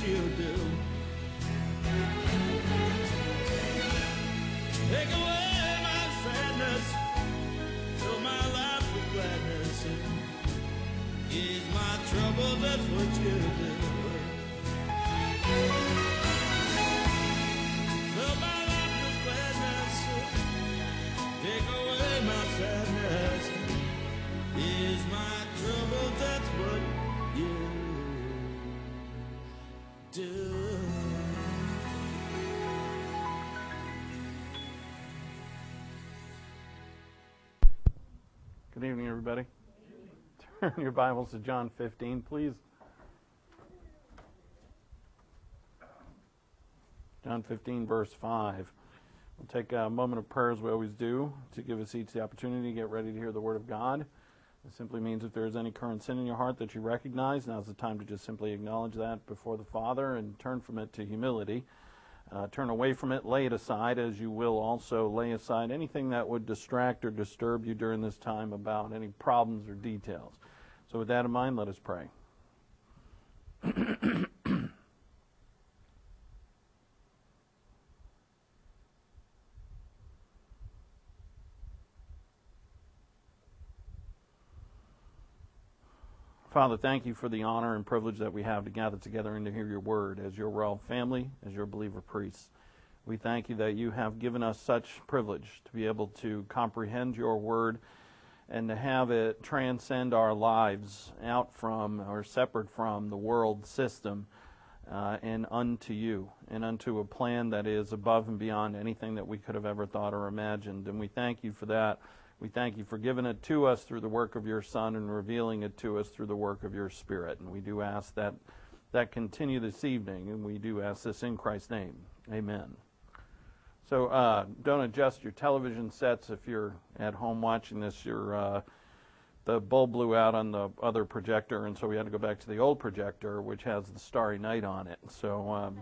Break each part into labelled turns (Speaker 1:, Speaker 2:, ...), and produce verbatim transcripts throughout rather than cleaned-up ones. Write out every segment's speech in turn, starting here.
Speaker 1: you do. Take away my sadness, fill my life with gladness. Ease my trouble, that's what you do. Fill my life with gladness, take away my sadness. Ease my trouble, that's what you do.
Speaker 2: Good evening, everybody. Turn your Bibles to John fifteen, please. John fifteen, verse five. We'll take a moment of prayer, as we always do, to give us each the opportunity to get ready to hear the Word of God. It simply means if there is any current sin in your heart that you recognize, now's the time to just simply acknowledge that before the Father and turn from it to humility. Uh, turn away from it, lay it aside, as you will also lay aside anything that would distract or disturb you during this time about any problems or details. So with that in mind, let us pray. Father, thank you for the honor and privilege that we have to gather together and to hear your word as your royal family, as your believer priests. We thank you that you have given us such privilege to be able to comprehend your word and to have it transcend our lives out from or separate from the world system uh, and unto you and unto a plan that is above and beyond anything that we could have ever thought or imagined. And we thank you for that. We thank you for giving it to us through the work of your Son and revealing it to us through the work of your Spirit. And we do ask that that continue this evening, and we do ask this in Christ's name. Amen. So uh, don't adjust your television sets if you're at home watching this. Your uh, the bulb blew out on the other projector, and so we had to go back to the old projector, which has the Starry Night on it. So, um,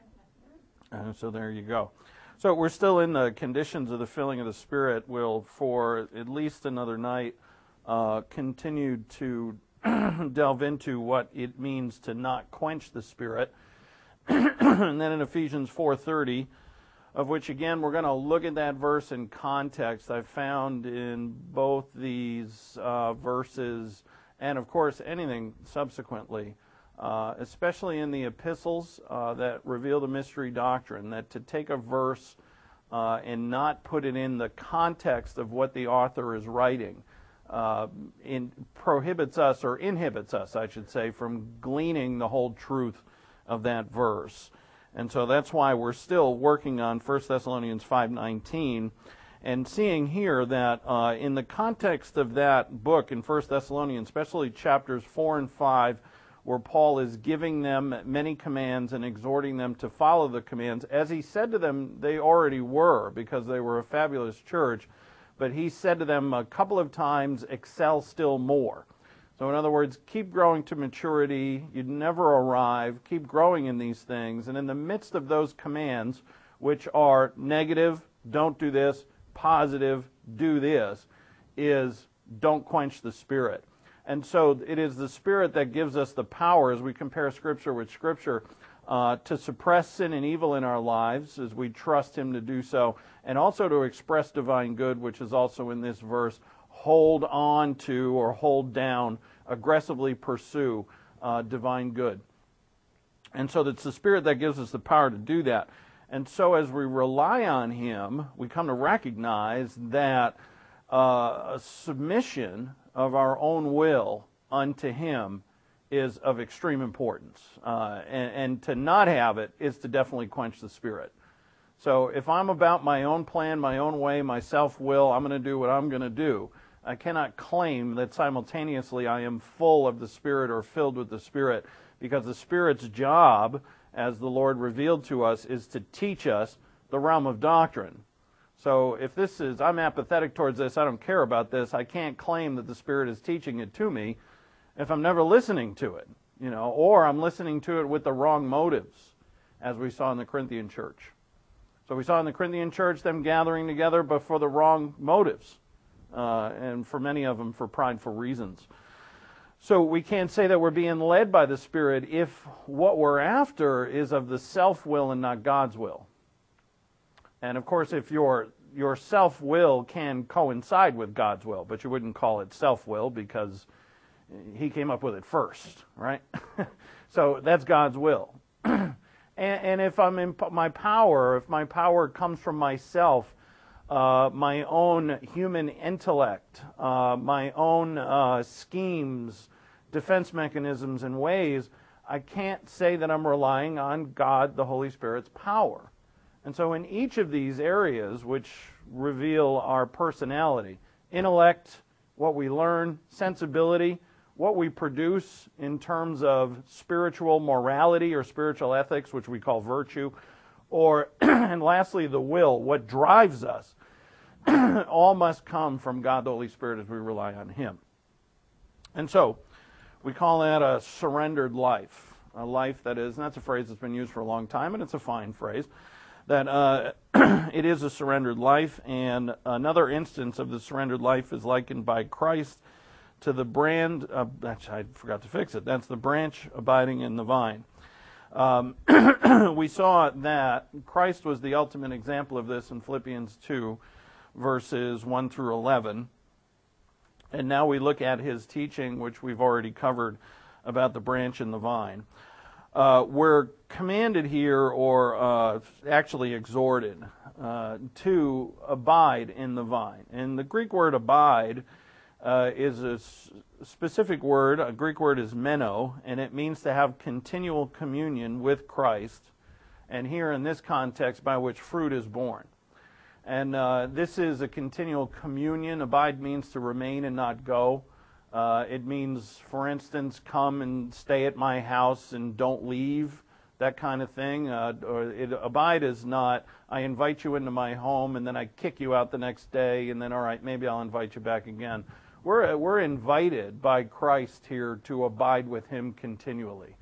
Speaker 2: uh, so there you go. So we're still in the conditions of the filling of the Spirit. Will, for at least another night, uh, continue to delve into what it means to not quench the Spirit. And then in Ephesians four thirty, of which, again, we're going to look at that verse in context. I found in both these uh, verses, and of course anything subsequently, Uh, especially in the epistles uh, that reveal the mystery doctrine, that to take a verse uh, and not put it in the context of what the author is writing uh, in, prohibits us, or inhibits us, I should say, from gleaning the whole truth of that verse. And so that's why we're still working on First Thessalonians five nineteen, and seeing here that uh, in the context of that book in First Thessalonians, especially chapters four and five, where Paul is giving them many commands and exhorting them to follow the commands. As he said to them, they already were, because they were a fabulous church, but he said to them a couple of times, excel still more. So in other words, keep growing to maturity. You'd never arrive. Keep growing in these things. And in the midst of those commands, which are negative, don't do this, positive, do this, is don't quench the Spirit. And so it is the Spirit that gives us the power, as we compare Scripture with Scripture, uh, to suppress sin and evil in our lives as we trust Him to do so, and also to express divine good, which is also in this verse, hold on to or hold down, aggressively pursue uh, divine good. And so it's the Spirit that gives us the power to do that. And so as we rely on Him, we come to recognize that uh, submission of our own will unto Him is of extreme importance. Uh, and, and to not have it is to definitely quench the Spirit. So if I'm about my own plan, my own way, my self-will, I'm going to do what I'm going to do. I cannot claim that simultaneously I am full of the Spirit or filled with the Spirit, because the Spirit's job, as the Lord revealed to us, is to teach us the realm of doctrine. So if this is, I'm apathetic towards this, I don't care about this, I can't claim that the Spirit is teaching it to me if I'm never listening to it, you know, or I'm listening to it with the wrong motives, as we saw in the Corinthian church. So we saw in the Corinthian church them gathering together, but for the wrong motives, uh, and for many of them for prideful reasons. So we can't say that we're being led by the Spirit if what we're after is of the self-will and not God's will. And of course, if your your self-will can coincide with God's will, but you wouldn't call it self-will because He came up with it first, right? So that's God's will. and, and if I'm in my power, if my power comes from myself, uh, my own human intellect, uh, my own uh, schemes, defense mechanisms and ways, I can't say that I'm relying on God, the Holy Spirit's power. And so in each of these areas which reveal our personality, intellect, what we learn, sensibility, what we produce in terms of spiritual morality or spiritual ethics, which we call virtue, or, and lastly, the will, what drives us, all must come from God the Holy Spirit as we rely on Him. And so, we call that a surrendered life, a life that is, and that's a phrase that's been used for a long time, and it's a fine phrase, that uh, it is a surrendered life, and another instance of the surrendered life is likened by Christ to the brand, uh, actually I forgot to fix it, that's the branch abiding in the vine. Um, we saw that Christ was the ultimate example of this in Philippians two, verses one through eleven, and now we look at His teaching, which we've already covered, about the branch and the vine. Uh, we're commanded here, or uh, actually exhorted, uh, to abide in the vine. And the Greek word abide uh, is a s- specific word. A Greek word is meno, and it means to have continual communion with Christ. And here in this context, by which fruit is born. And uh, this is a continual communion. Abide means to remain and not go. Uh, it means, for instance, come and stay at my house and don't leave, that kind of thing. Uh, or it, abide is not, I invite you into my home and then I kick you out the next day and then, all right, maybe I'll invite you back again. We're, we're invited by Christ here to abide with Him continually,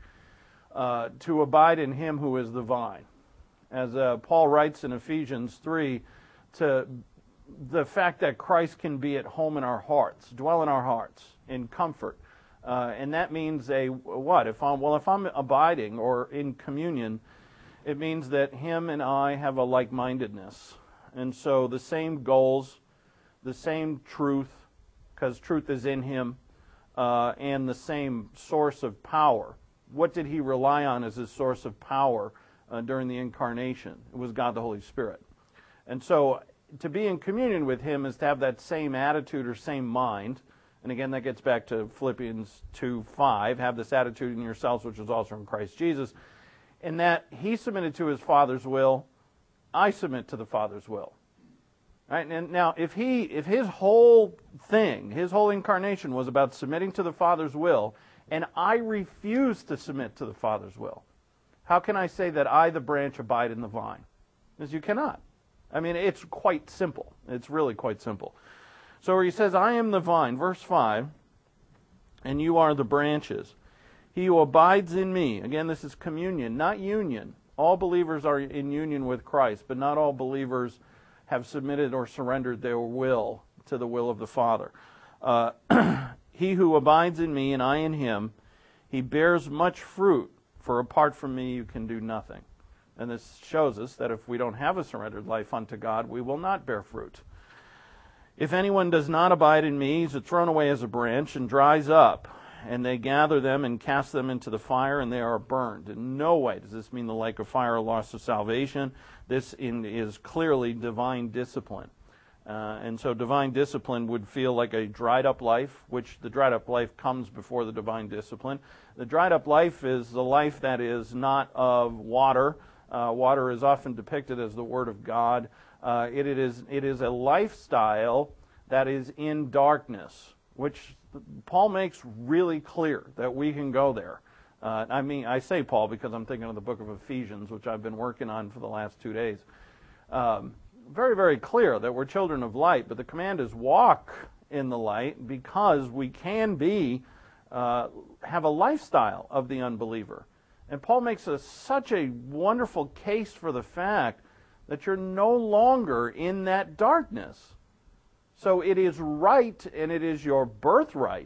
Speaker 2: uh, to abide in Him who is the vine. As uh, Paul writes in Ephesians three, to the fact that Christ can be at home in our hearts, dwell in our hearts, in comfort. Uh, and that means a what? If I'm well, if I'm abiding or in communion, it means that Him and I have a like-mindedness. And so the same goals, the same truth, because truth is in Him, uh, and the same source of power. What did He rely on as His source of power uh, during the incarnation? It was God the Holy Spirit. And so to be in communion with Him is to have that same attitude or same mind. And again, that gets back to Philippians two five. Have this attitude in yourselves, which is also in Christ Jesus. In that He submitted to His Father's will, I submit to the Father's will. Right? And now, if he, if His whole thing, His whole incarnation was about submitting to the Father's will, and I refuse to submit to the Father's will, how can I say that I, the branch, abide in the vine? Because you cannot. I mean, it's quite simple. It's really quite simple. So He says, I am the vine, verse five, and you are the branches. He who abides in me, again, this is communion, not union. All believers are in union with Christ, but not all believers have submitted or surrendered their will to the will of the Father. Uh, he who abides in me and I in him, he bears much fruit, for apart from me you can do nothing. And this shows us that if we don't have a surrendered life unto God, we will not bear fruit. If anyone does not abide in me, he's thrown away as a branch and dries up, and they gather them and cast them into the fire, and they are burned. In no way does this mean the lake of fire or loss of salvation. This in, is clearly divine discipline. Uh, and so divine discipline would feel like a dried up life, which the dried up life comes before the divine discipline. The dried up life is the life that is not of water. Uh, water is often depicted as the Word of God. Uh, it, it is it is a lifestyle that is in darkness, which Paul makes really clear that we can go there. Uh, I mean, I say Paul because I'm thinking of the book of Ephesians, which I've been working on for the last two days. Um, very, very clear that we're children of light, but the command is walk in the light because we can be, uh, have a lifestyle of the unbeliever. And Paul makes a, such a wonderful case for the fact that you're no longer in that darkness. So it is right and it is your birthright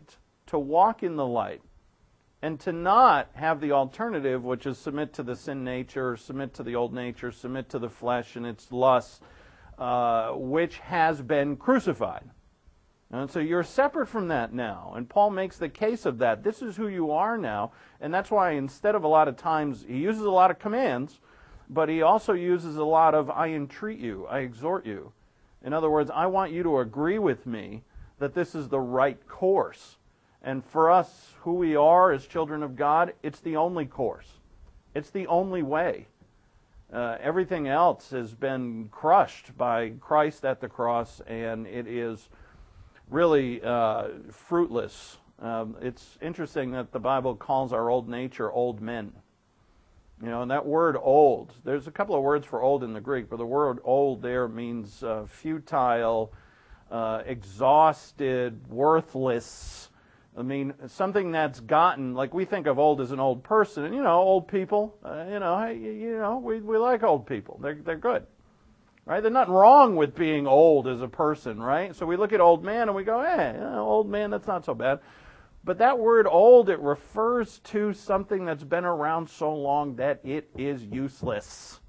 Speaker 2: to walk in the light and to not have the alternative, which is submit to the sin nature, submit to the old nature, submit to the flesh and its lusts, uh, which has been crucified. And so you're separate from that now. And Paul makes the case of that. This is who you are now. And that's why instead of a lot of times, he uses a lot of commands, but he also uses a lot of I entreat you, I exhort you. In other words, I want you to agree with me that this is the right course. And for us, who we are as children of God, it's the only course. It's the only way. Uh, everything else has been crushed by Christ at the cross, and it is really uh, fruitless. Um, it's interesting that the Bible calls our old nature old men. You know, and that word old, there's a couple of words for old in the Greek, but the word old there means uh, futile, uh, exhausted, worthless. I mean, something that's gotten, like we think of old as an old person, and you know, old people, uh, you know, hey, you know, we, we like old people. They're, they're good. Right? There's nothing wrong with being old as a person, right? So we look at old man and we go, hey, you know, old man, that's not so bad. But that word old, it refers to something that's been around so long that it is useless.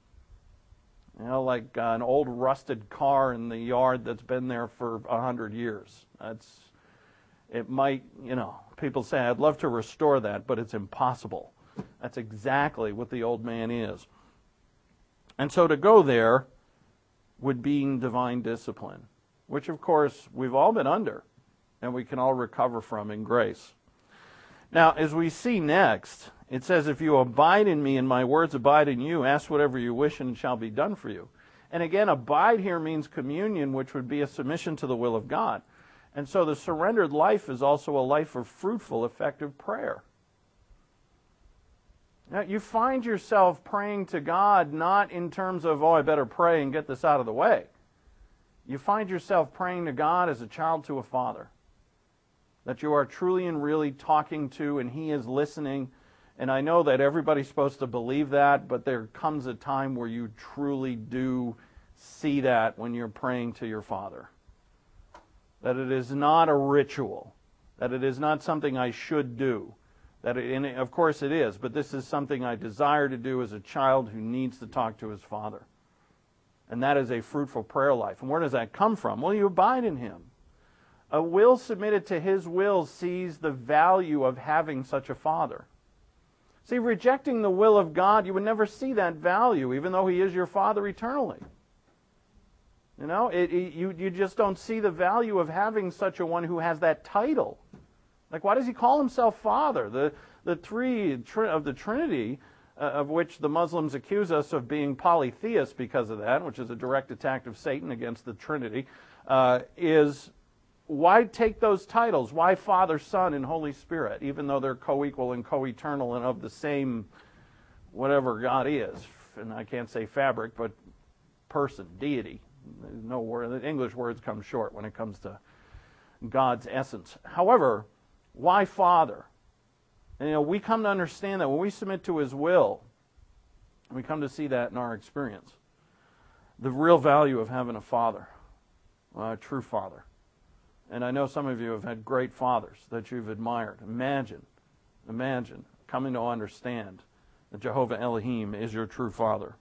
Speaker 2: You know, like uh, an old rusted car in the yard that's been there for a hundred years. That's, it might, you know, people say, I'd love to restore that, but it's impossible. That's exactly what the old man is. And so to go there would be divine discipline, which of course we've all been under and we can all recover from in grace. Now, as we see next, it says, if you abide in me and my words abide in you, ask whatever you wish and it shall be done for you. And again, abide here means communion, which would be a submission to the will of God. And so the surrendered life is also a life of fruitful, effective prayer. Now, you find yourself praying to God not in terms of, oh, I better pray and get this out of the way. You find yourself praying to God as a child to a father. That you are truly and really talking to and He is listening. And I know that everybody's supposed to believe that, but there comes a time where you truly do see that when you're praying to your Father. That it is not a ritual. That it is not something I should do. That it, and of course it is, but this is something I desire to do as a child who needs to talk to his Father. And that is a fruitful prayer life. And where does that come from? Well, you abide in Him. A will submitted to His will sees the value of having such a Father. See, rejecting the will of God, you would never see that value, even though He is your Father eternally. You know, it, it, you, you just don't see the value of having such a one who has that title. Like, why does He call Himself Father? The, the three tri- of the Trinity, uh, of which the Muslims accuse us of being polytheists because of that, which is a direct attack of Satan against the Trinity, uh, is why take those titles? Why Father, Son, and Holy Spirit, even though they're co-equal and co-eternal and of the same whatever God is? And I can't say fabric, but person, deity. No word. The English words come short when it comes to God's essence. However, why Father? And, you know, we come to understand that when we submit to His will, we come to see that in our experience. The real value of having a father, a true father. And I know some of you have had great fathers that you've admired. Imagine, imagine coming to understand that Jehovah Elohim is your true father.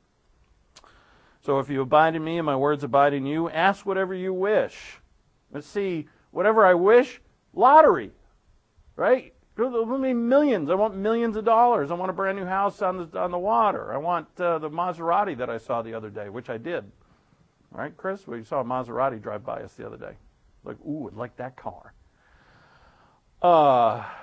Speaker 2: So if you abide in me and my words abide in you, ask whatever you wish. Let's see, whatever I wish, lottery. Right? There'll be millions. I want millions of dollars. I want a brand new house on the on the water. I want uh, the Maserati that I saw the other day, which I did. All right, Chris? We saw a Maserati drive by us the other day. Like, ooh, I'd like that car. Uh,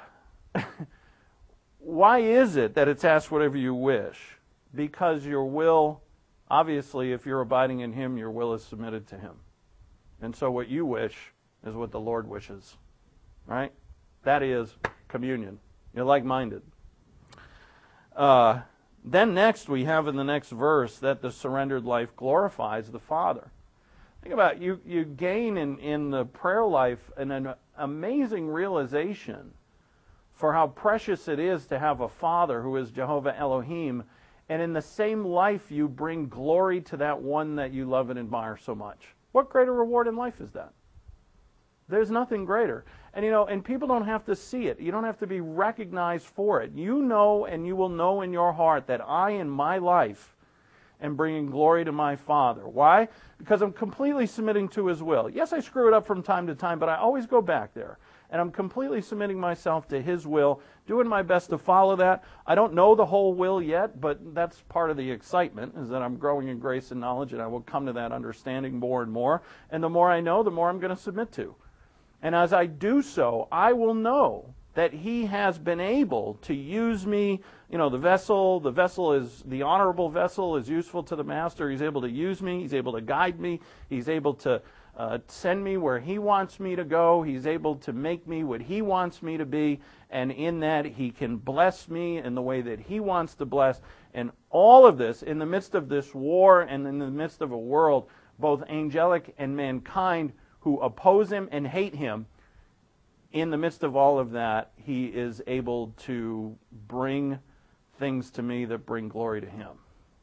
Speaker 2: why is it that it's asked whatever you wish? Because your will, obviously, if you're abiding in Him, your will is submitted to Him. And so what you wish is what the Lord wishes. Right? That is communion. You're like-minded. Uh, then next we have in the next verse that the surrendered life glorifies the Father. Think about it. You, you gain in, in the prayer life an, an amazing realization for how precious it is to have a Father who is Jehovah Elohim, and in the same life you bring glory to that one that you love and admire so much. What greater reward in life is that? There's nothing greater. And you know, and people don't have to see it. You don't have to be recognized for it. You know, and you will know in your heart that I, in my life, am bringing glory to my Father. Why? Because I'm completely submitting to His will. Yes, I screw it up from time to time, but I always go back there. And I'm completely submitting myself to His will, doing my best to follow that. I don't know the whole will yet, but that's part of the excitement, is that I'm growing in grace and knowledge, and I will come to that understanding more and more. And the more I know, the more I'm going to submit to. And as I do so, I will know that He has been able to use me. You know, the vessel, the vessel is, the honorable vessel is useful to the Master. He's able to use me. He's able to guide me. He's able to uh, send me where He wants me to go. He's able to make me what He wants me to be. And in that, He can bless me in the way that He wants to bless. And all of this, in the midst of this war and in the midst of a world, both angelic and mankind who oppose Him and hate Him, in the midst of all of that, He is able to bring things to me that bring glory to Him.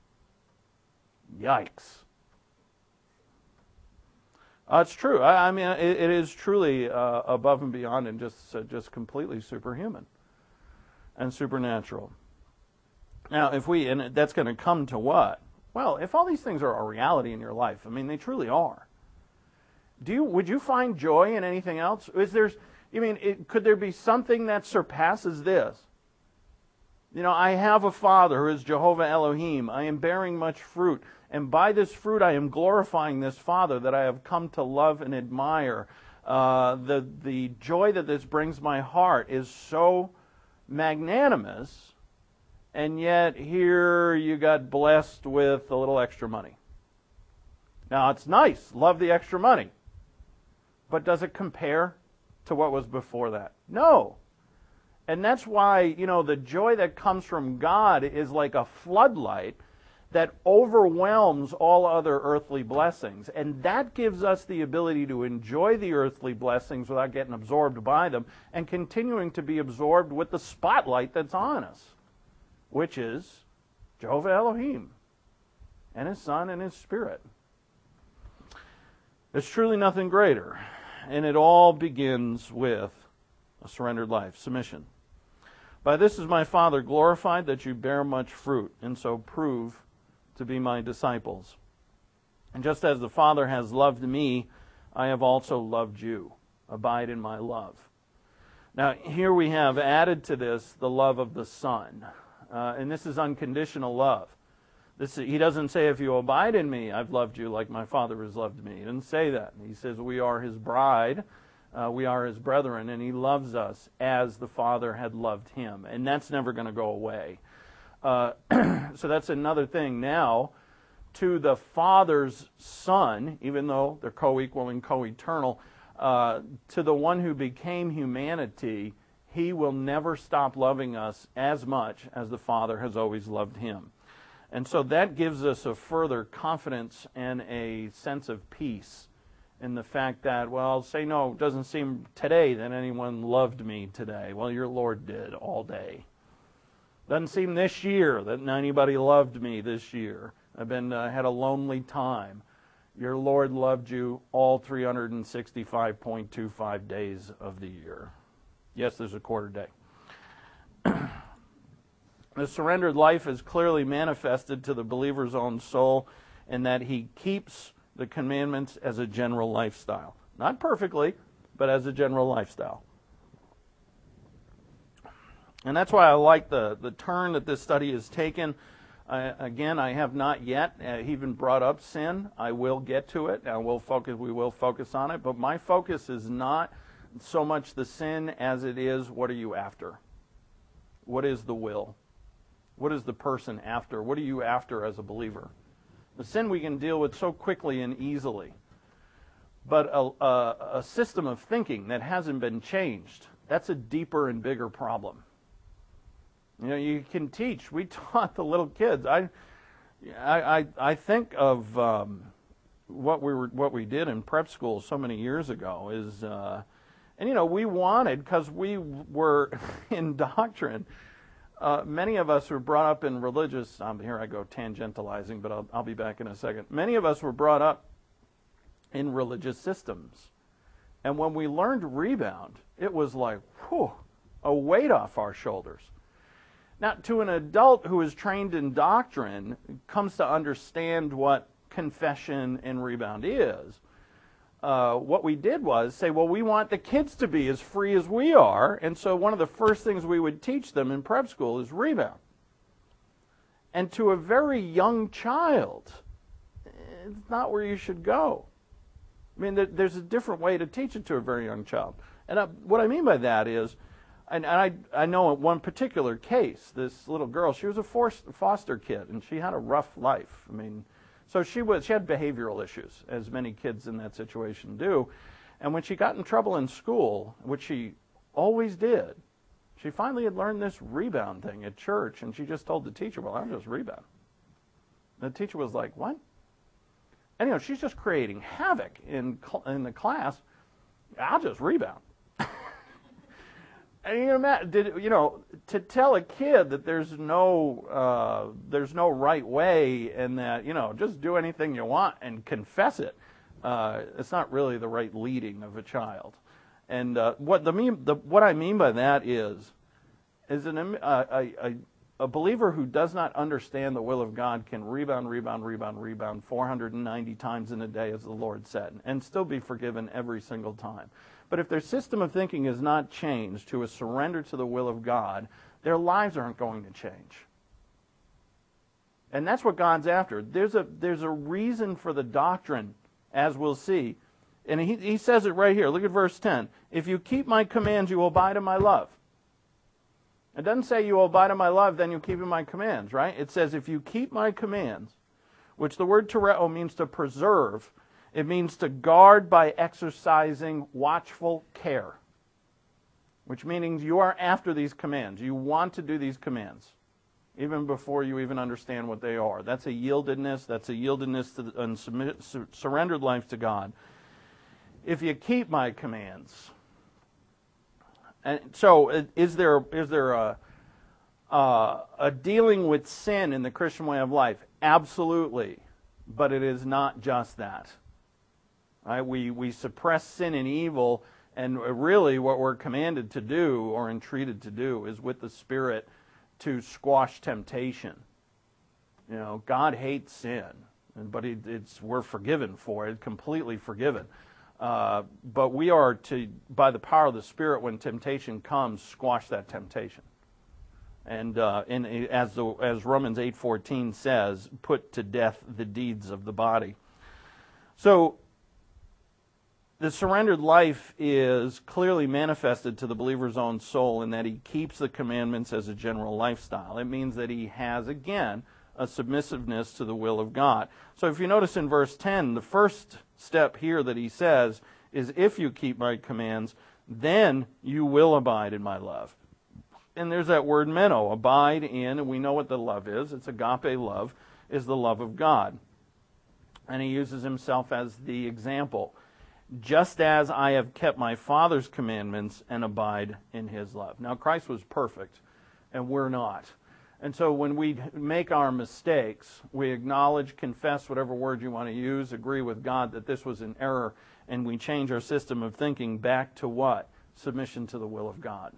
Speaker 2: Yikes. Uh, it's true. I, I mean, it, it is truly uh, above and beyond and just uh, just completely superhuman and supernatural. Now, if we, and that's going to come to what? Well, if all these things are a reality in your life, I mean, they truly are. Do you, would you find joy in anything else? Is there, I mean, it, could there be something that surpasses this? You know, I have a Father who is Jehovah Elohim. I am bearing much fruit. And by this fruit I am glorifying this Father that I have come to love and admire. Uh, the, the joy that this brings my heart is so magnanimous. And yet here you got blessed with a little extra money. Now it's nice. Love the extra money. But does it compare to what was before that? No. And that's why, you know, the joy that comes from God is like a floodlight that overwhelms all other earthly blessings. And that gives us the ability to enjoy the earthly blessings without getting absorbed by them and continuing to be absorbed with the spotlight that's on us, which is Jehovah Elohim and His Son and His Spirit. There's truly nothing greater. And it all begins with a surrendered life, submission. By this is my Father glorified, that you bear much fruit, and so prove to be my disciples. And just as the Father has loved me, I have also loved you. Abide in my love. Now, here we have added to this the love of the Son. Uh, and this is unconditional love. This, he doesn't say, if you abide in me, I've loved you like my Father has loved me. He doesn't say that. He says we are His bride, uh, we are His brethren, and He loves us as the Father had loved Him. And that's never going to go away. Uh, so that's another thing. Now, to the Father's Son, even though they're co-equal and co-eternal, uh, to the one who became humanity, He will never stop loving us as much as the Father has always loved Him. And so that gives us a further confidence and a sense of peace in the fact that, well, say no, it doesn't seem today that anyone loved me today. Well, your Lord did all day. Doesn't seem this year that anybody loved me this year. I've been uh, had a lonely time. Your Lord loved you all three hundred sixty-five point two five days of the year. Yes, there's a quarter day. The surrendered life is clearly manifested to the believer's own soul in that he keeps the commandments as a general lifestyle. Not perfectly, but as a general lifestyle. And that's why I like the, the turn that this study has taken. Uh, again, I have not yet uh, even brought up sin. I will get to it. I will focus, we will focus on it. But my focus is not so much the sin as it is, what are you after? What is the will? What is the person after? What are you after as a believer? The sin we can deal with so quickly and easily. But a, a, a system of thinking that hasn't been changed, that's a deeper and bigger problem. You know, you can teach. We taught the little kids. I, I, I, I think of um, what we were, what we did in prep school so many years ago is, uh, and you know, we wanted, because we were in doctrine. Uh, many of us were brought up in religious. Um, here I go tangentializing, but I'll, I'll be back in a second. Many of us were brought up in religious systems, And when we learned to rebound, it was like, whew, a weight off our shoulders. Now, to an adult who is trained in doctrine, comes to understand what confession and rebound is, uh, what we did was say, well, we want the kids to be as free as we are, and so one of the first things we would teach them in prep school is rebound. And to a very young child, it's not where you should go. I mean, there, there's a different way to teach it to a very young child. And I, what I mean by that is, and, and I, I know in one particular case, this little girl, she was a forced, foster kid, and she had a rough life. I mean, so she was she had behavioral issues, as many kids in that situation do. And when she got in trouble in school, which she always did, she finally had learned this rebound thing at church, and she just told the teacher, well, I'll just rebound. And the teacher was like, what? And, you know, she's just creating havoc in in the class. I'll just rebound. And you know, did you know to tell a kid that there's no uh, there's no right way, and that you know just do anything you want and confess it. Uh, it's not really the right leading of a child. And uh, what the mean the what I mean by that is is an, uh, a, a a believer who does not understand the will of God can rebound, rebound, rebound, rebound four hundred ninety times in a day, as the Lord said, and still be forgiven every single time. But if their system of thinking is not changed to a surrender to the will of God, their lives aren't going to change. And that's what God's after. There's a there's a reason for the doctrine, as we'll see. And he, he says it right here. Look at verse ten. If you keep my commands, you will abide in my love. It doesn't say you will abide in my love, then you keep in my commands, right? It says if you keep my commands, which the word tereo means to preserve. It means to guard by exercising watchful care, which means you are after these commands. You want to do these commands, even before you even understand what they are. That's a yieldedness. That's a yieldedness to the, and submit, su- surrendered life to God. If you keep my commands. And so is there is there a, a, a dealing with sin in the Christian way of life? Absolutely. But it is not just that. Right? We, we suppress sin and evil, and really what we're commanded to do or entreated to do is with the Spirit to squash temptation. You know, God hates sin, but it, it's we're forgiven for it, completely forgiven. Uh, but we are to, by the power of the Spirit, when temptation comes, squash that temptation. And uh, in, as the, as Romans eight fourteen says, put to death the deeds of the body. So the surrendered life is clearly manifested to the believer's own soul in that he keeps the commandments as a general lifestyle. It means that he has, again, a submissiveness to the will of God. So if you notice in verse ten, the first step here that he says is, if you keep my commands, then you will abide in my love. And there's that word meno, abide in, and we know what the love is. It's agape love, is the love of God. And he uses himself as the example. Just as I have kept my Father's commandments and abide in his love. Now, Christ was perfect, and we're not. And so when we make our mistakes, we acknowledge, confess, whatever word you want to use, agree with God that this was an error, and we change our system of thinking back to what? Submission to the will of God.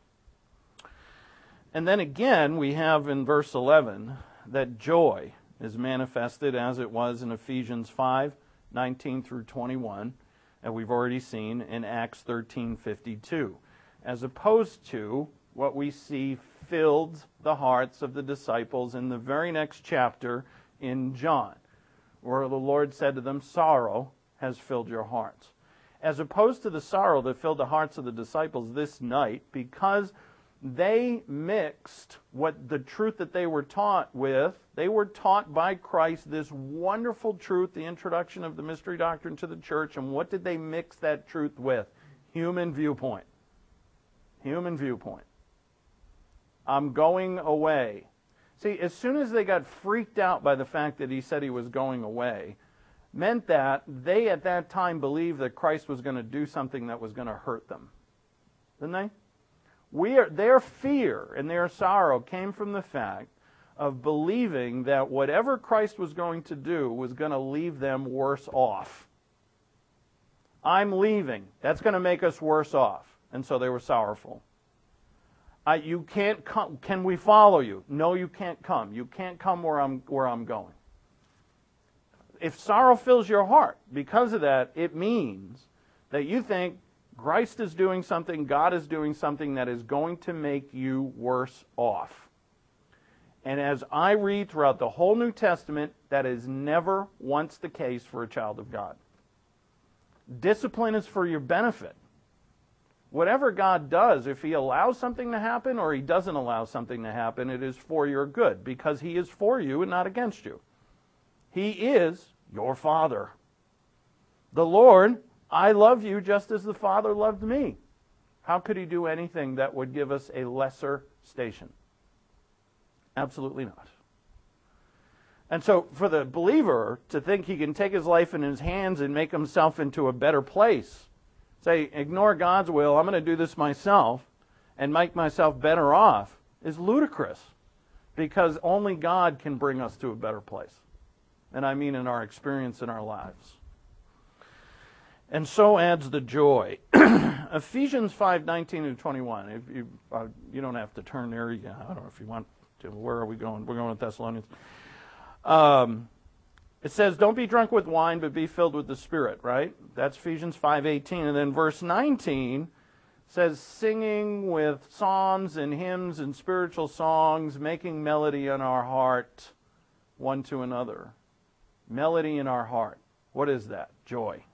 Speaker 2: And then again, we have in verse eleven that joy is manifested as it was in Ephesians five, nineteen through twenty-one, and we've already seen in Acts thirteen fifty-two, as opposed to what we see filled the hearts of the disciples in the very next chapter in John, where the Lord said to them, sorrow has filled your hearts. As opposed to the sorrow that filled the hearts of the disciples this night, because they mixed what the truth that they were taught with. They were taught by Christ this wonderful truth, the introduction of the mystery doctrine to the church, and what did they mix that truth with? Human viewpoint. Human viewpoint. I'm going away. See, as soon as they got freaked out by the fact that he said he was going away, meant that they at that time believed that Christ was going to do something that was going to hurt them. Didn't they? We are, their fear and their sorrow came from the fact of believing that whatever Christ was going to do was going to leave them worse off. I'm leaving. That's going to make us worse off. And so they were sorrowful. I, you can't come. Can we follow you? No, you can't come. You can't come where I'm where I'm going. If sorrow fills your heart because of that, it means that you think Christ is doing something, God is doing something that is going to make you worse off. And as I read throughout the whole New Testament, that is never once the case for a child of God. Discipline is for your benefit. Whatever God does, if He allows something to happen or He doesn't allow something to happen, it is for your good, because He is for you and not against you. He is your Father. The Lord, I love you just as the Father loved me. How could He do anything that would give us a lesser station? Absolutely not. And so for the believer to think he can take his life in his hands and make himself into a better place, say, ignore God's will, I'm going to do this myself and make myself better off, is ludicrous, because only God can bring us to a better place. And I mean in our experience in our lives. And so adds the joy. Ephesians five nineteen and twenty-one. If you uh, you don't have to turn there. Yeah, I don't know if you want to. Where are we going? We're going to Thessalonians. Um, it says, "Don't be drunk with wine, but be filled with the Spirit." Right? That's Ephesians five eighteen. And then verse nineteen says, "Singing with psalms and hymns and spiritual songs, making melody in our heart, one to another." Melody in our heart. What is that? Joy.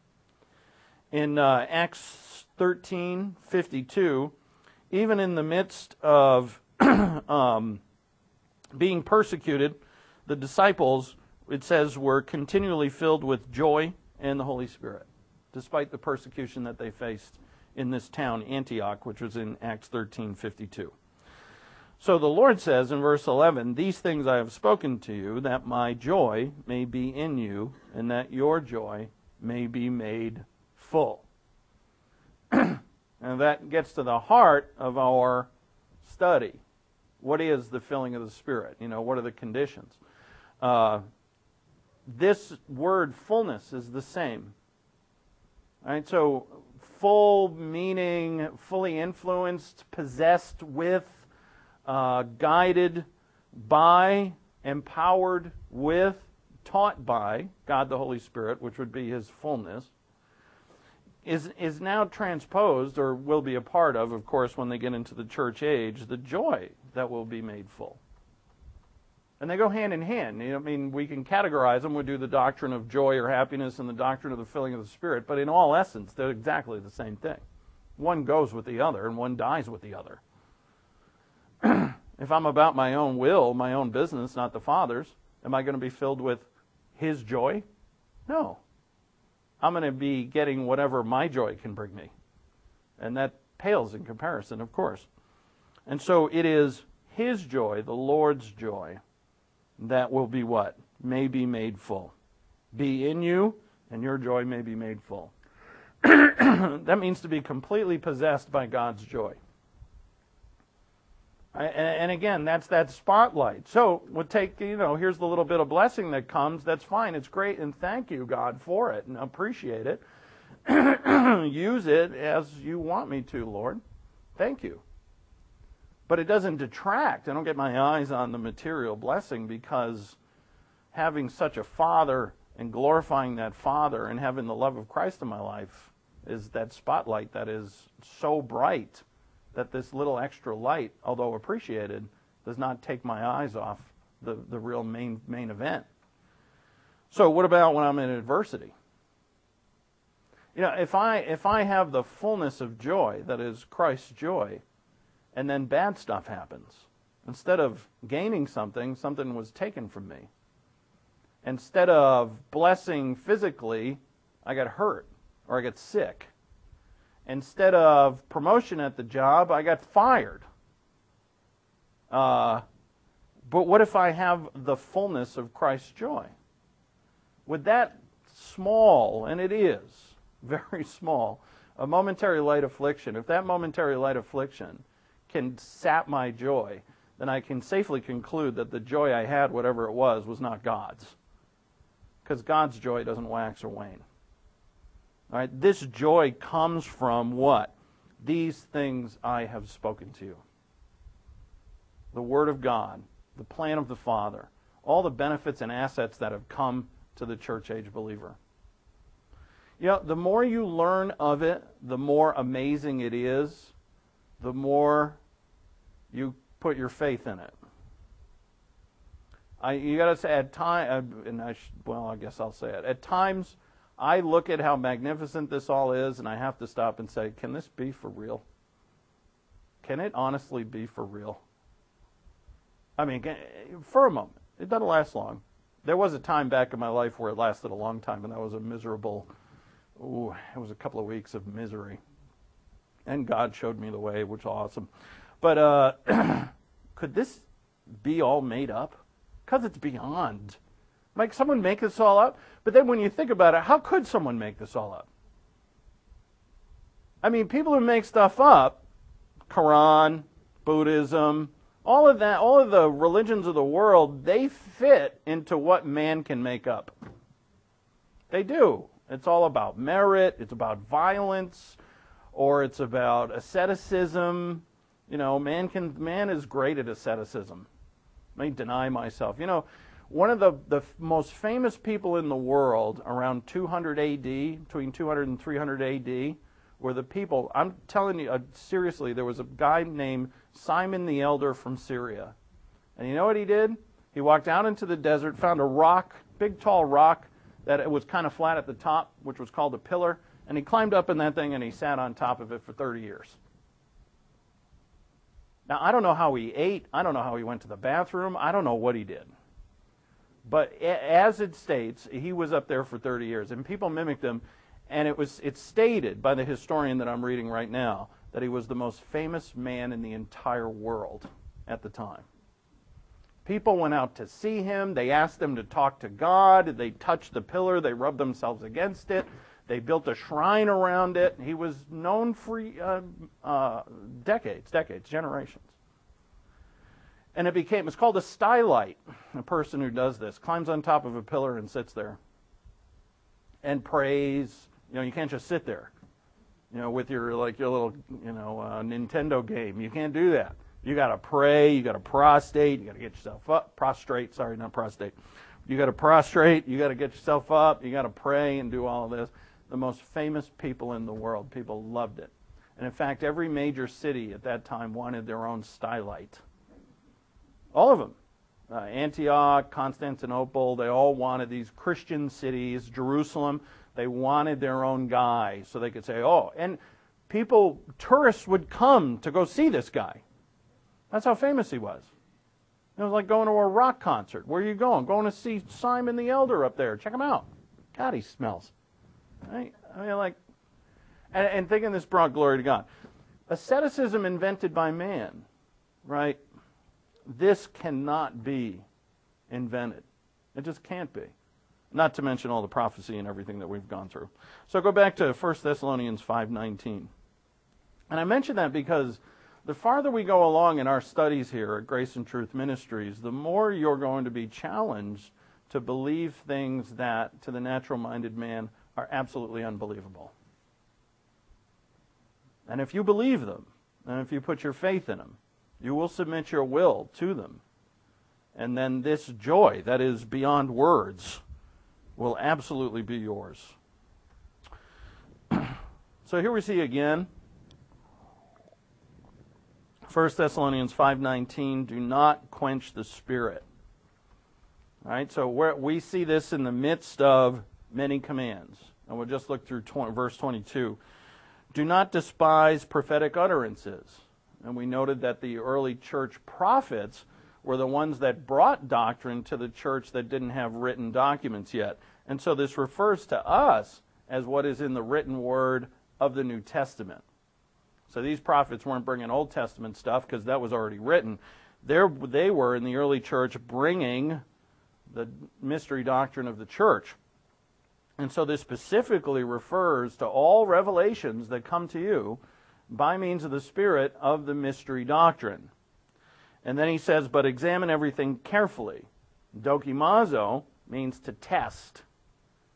Speaker 2: In uh, Acts thirteen fifty-two, even in the midst of um, being persecuted, the disciples, it says, were continually filled with joy and the Holy Spirit, despite the persecution that they faced in this town, Antioch, which was in Acts thirteen fifty-two. So the Lord says in verse eleven, "These things I have spoken to you, that my joy may be in you, and that your joy may be made full." And that gets to the heart of our study. What is the filling of the Spirit? You know, what are the conditions? Uh, this word fullness is the same. All right, so full meaning, fully influenced, possessed with, uh, guided by, empowered with, taught by God the Holy Spirit, which would be His fullness, is is now transposed, or will be a part of, of course, when they get into the church age, the joy that will be made full. And they go hand in hand. You know, I mean, we can categorize them. We do the doctrine of joy or happiness and the doctrine of the filling of the Spirit, but in all essence, they're exactly the same thing. One goes with the other, and one dies with the other. If I'm about my own will, my own business, not the Father's, am I going to be filled with His joy? No. I'm going to be getting whatever my joy can bring me. And that pales in comparison, of course. And so it is His joy, the Lord's joy, that will be what? May be made full. Be in you, and your joy may be made full. That means to be completely possessed by God's joy. And again, that's that spotlight. So we'll take, you know, here's the little bit of blessing that comes. That's fine. It's great. And thank you, God, for it. And appreciate it. Use it as you want me to, Lord. Thank you. But it doesn't detract. I don't get my eyes on the material blessing, because having such a Father and glorifying that Father and having the love of Christ in my life is that spotlight that is so bright that this little extra light, although appreciated, does not take my eyes off the, the real main main event. So what about when I'm in adversity? You know, if I if I have the fullness of joy, that is Christ's joy, and then bad stuff happens, instead of gaining something, something was taken from me. Instead of blessing physically, I got hurt or I got sick. Instead of promotion at the job, I got fired. Uh, but what if I have the fullness of Christ's joy? Would that small, and it is very small, a momentary light affliction, if that momentary light affliction can sap my joy, then I can safely conclude that the joy I had, whatever it was, was not God's. Because God's joy doesn't wax or wane. All right, this joy comes from what? These things I have spoken to you. The Word of God, the plan of the Father, all the benefits and assets that have come to the church age believer. You know, the more you learn of it, the more amazing it is, the more you put your faith in it. I, you got to say, at time, and I should, well, I guess I'll say it. At times, I look at how magnificent this all is, and I have to stop and say, can this be for real? Can it honestly be for real? I mean, for a moment. It doesn't last long. There was a time back in my life where it lasted a long time, and that was a miserable, ooh, it was a couple of weeks of misery. And God showed me the way, which was awesome. But uh, could this be all made up? Because it's beyond. Like, someone make this all up? But then when you think about it, how could someone make this all up? I mean, people who make stuff up, Quran, Buddhism, all of that, all of the religions of the world, they fit into what man can make up. They do. It's all about merit, it's about violence, or it's about asceticism. You know, man can man is great at asceticism. Let me deny myself. You know, one of the, the most famous people in the world around two hundred A D, between two hundred and three hundred A D, were the people, I'm telling you, uh, seriously, there was a guy named Simon the Elder from Syria. And you know what he did? He walked out into the desert, found a rock, big tall rock, that it was kind of flat at the top, which was called a pillar, and he climbed up in that thing and he sat on top of it for thirty years. Now, I don't know how he ate. I don't know how he went to the bathroom. I don't know what he did. But as it states, he was up there for thirty years, and people mimicked him, and it was it's stated by the historian that I'm reading right now that he was the most famous man in the entire world at the time. People went out to see him. They asked him to talk to God. They touched the pillar. They rubbed themselves against it. They built a shrine around it. He was known for uh, uh, decades, decades, generations. And it became, it's called a stylite. A person who does this climbs on top of a pillar and sits there and prays. You know, you can't just sit there, you know, with your, like, your little, you know, uh, Nintendo game. You can't do that. You got to pray. You got to prostate. You got to get yourself up. Prostrate. Sorry, not prostate. You got to prostrate. You got to get yourself up. You got to pray and do all of this. The most famous people in the world. People loved it. And in fact, every major city at that time wanted their own stylite. All of them. Uh, Antioch, Constantinople, they all wanted these Christian cities. Jerusalem, they wanted their own guy so they could say, oh, and people, tourists would come to go see this guy. That's how famous he was. It was like going to a rock concert. Where are you going? Going to see Simon the Elder up there. Check him out. God, he smells. Right? I mean, like, and, and thinking this brought glory to God. Asceticism invented by man, right? This cannot be invented. It just can't be. Not to mention all the prophecy and everything that we've gone through. So go back to First Thessalonians five nineteen. And I mention that because the farther we go along in our studies here at Grace and Truth Ministries, the more you're going to be challenged to believe things that, to the natural-minded man, are absolutely unbelievable. And if you believe them, and if you put your faith in them, you will submit your will to them. And then this joy that is beyond words will absolutely be yours. So here we see again, First Thessalonians five nineteen, do not quench the Spirit. All right, so we're, we see this in the midst of many commands. And we'll just look through twenty, verse twenty-two. Do not despise prophetic utterances. And we noted that the early church prophets were the ones that brought doctrine to the church that didn't have written documents yet. And so this refers to us as what is in the written word of the New Testament. So these prophets weren't bringing Old Testament stuff because that was already written. They're, they were in the early church bringing the mystery doctrine of the church. And so this specifically refers to all revelations that come to you by means of the Spirit of the mystery doctrine. And then he says, but examine everything carefully. Dokimazo means to test.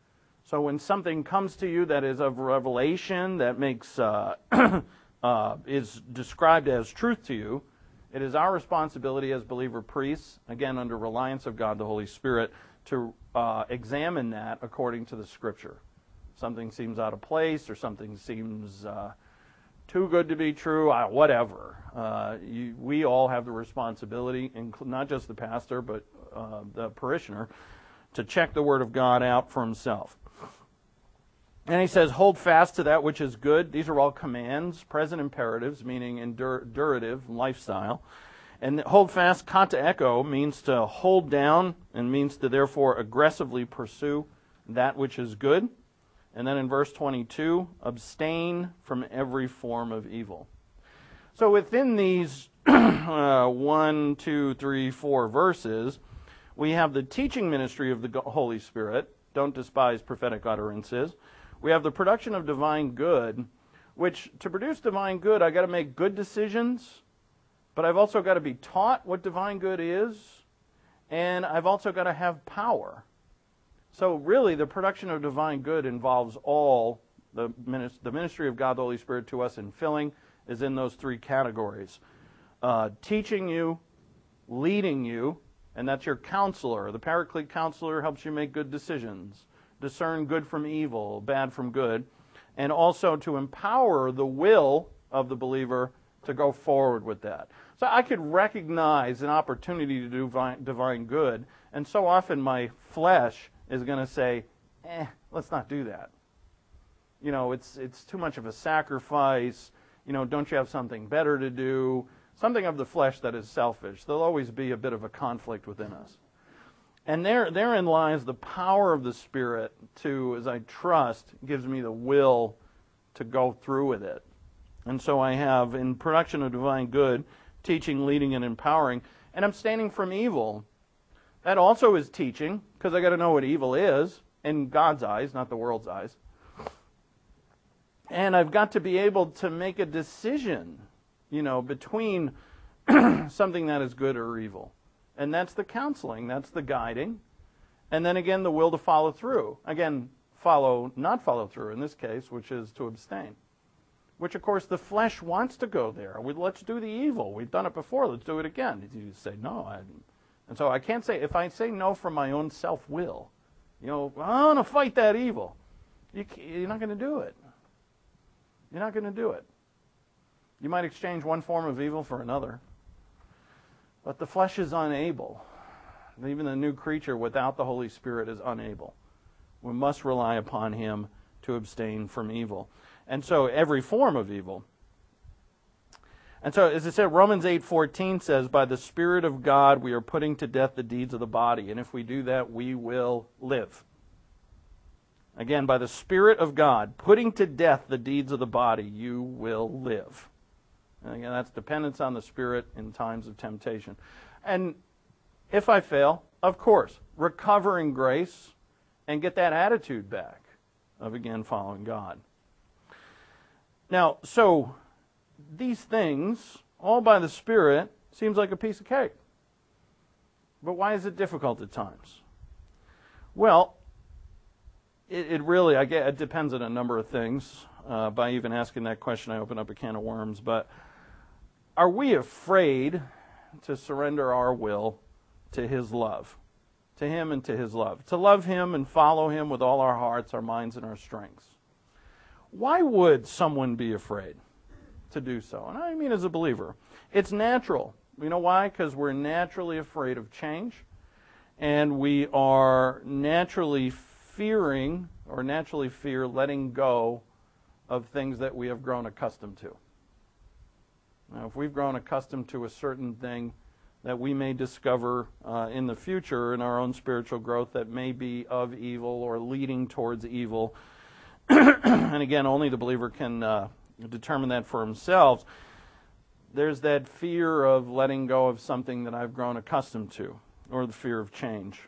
Speaker 2: So when something comes to you that is of revelation, that makes uh, uh, is described as truth to you, it is our responsibility as believer priests, again under reliance of God the Holy Spirit, to uh, examine that according to the Scripture. Something seems out of place, or something seems uh, too good to be true, uh, whatever. Uh, you, we all have the responsibility, inc- not just the pastor, but uh, the parishioner, to check the Word of God out for himself. And he says, hold fast to that which is good. These are all commands, present imperatives, meaning endur- durative lifestyle. And hold fast, kata echo, means to hold down and means to therefore aggressively pursue that which is good. And then in verse twenty-two, abstain from every form of evil. So within these uh, one, two, three, four verses, we have the teaching ministry of the Holy Spirit. Don't despise prophetic utterances. We have the production of divine good, which to produce divine good, I've got to make good decisions, but I've also got to be taught what divine good is, and I've also got to have power. So really, the production of divine good involves all the the ministry of God the Holy Spirit to us in filling is in those three categories. Uh, teaching you, leading you, and that's your counselor. The Paraclete counselor helps you make good decisions, discern good from evil, bad from good, and also to empower the will of the believer to go forward with that. So I could recognize an opportunity to do divine, divine good, and so often my flesh is going to say, eh, let's not do that. You know, it's it's too much of a sacrifice. You know, don't you have something better to do? Something of the flesh that is selfish. There'll always be a bit of a conflict within us. And there, therein lies the power of the Spirit to, as I trust, gives me the will to go through with it. And so I have, in production of divine good, teaching, leading, and empowering, and abstaining from evil. That also is teaching, because I got to know what evil is, in God's eyes, not the world's eyes. And I've got to be able to make a decision, you know, between something that is good or evil. And that's the counseling, that's the guiding. And then again, the will to follow through. Again, follow, not follow through in this case, which is to abstain. Which, of course, the flesh wants to go there. We, let's do the evil. We've done it before. Let's do it again. You say, no. I, and so I can't say, if I say no from my own self-will, you know, I want to fight that evil. You, you're not going to do it. You're not going to do it. You might exchange one form of evil for another. But the flesh is unable. Even the new creature without the Holy Spirit is unable. We must rely upon Him to abstain from evil. And so every form of evil. And so, as I said, Romans eight fourteen says, by the Spirit of God we are putting to death the deeds of the body. And if we do that, we will live. Again, by the Spirit of God, putting to death the deeds of the body, you will live. And again, that's dependence on the Spirit in times of temptation. And if I fail, of course, recovering grace and get that attitude back of, again, following God. Now, so these things, all by the Spirit, seems like a piece of cake. But why is it difficult at times? Well, it, it really, I get, it depends on a number of things. Uh, by even asking that question, I open up a can of worms. But are we afraid to surrender our will to His love? To Him and to His love. To love Him and follow Him with all our hearts, our minds, and our strengths. Why would someone be afraid to do so? And I mean as a believer. It's natural. You know why? Because we're naturally afraid of change. And we are naturally fearing, or naturally fear letting go of things that we have grown accustomed to. Now, if we've grown accustomed to a certain thing that we may discover uh, in the future in our own spiritual growth that may be of evil or leading towards evil, and again, only the believer can uh, determine that for themselves, there's that fear of letting go of something that I've grown accustomed to, or the fear of change.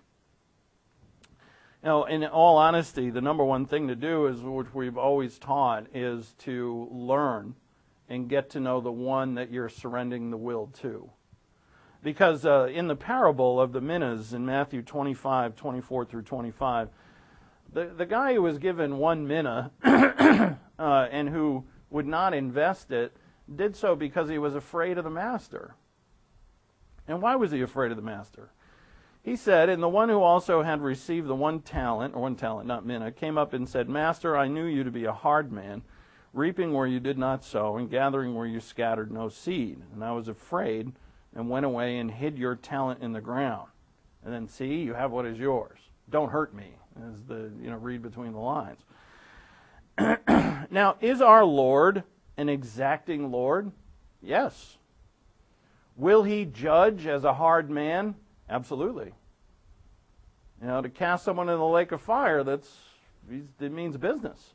Speaker 2: Now, in all honesty, the number one thing to do, is which we've always taught, is to learn and get to know the one that you're surrendering the will to. Because uh, in the parable of the minas in Matthew twenty-five, twenty-four through twenty-five, The, the guy who was given one mina uh, and who would not invest it did so because he was afraid of the master. And why was he afraid of the master? He said, and the one who also had received the one talent, or one talent, not mina, came up and said, Master, I knew you to be a hard man, reaping where you did not sow, and gathering where you scattered no seed. And I was afraid, and went away and hid your talent in the ground. And then see, you have what is yours. Don't hurt me, as the, you know, read between the lines. Now, is our Lord an exacting Lord? Yes. Will he judge as a hard man? Absolutely. You know, to cast someone in the lake of fire, that's it means business.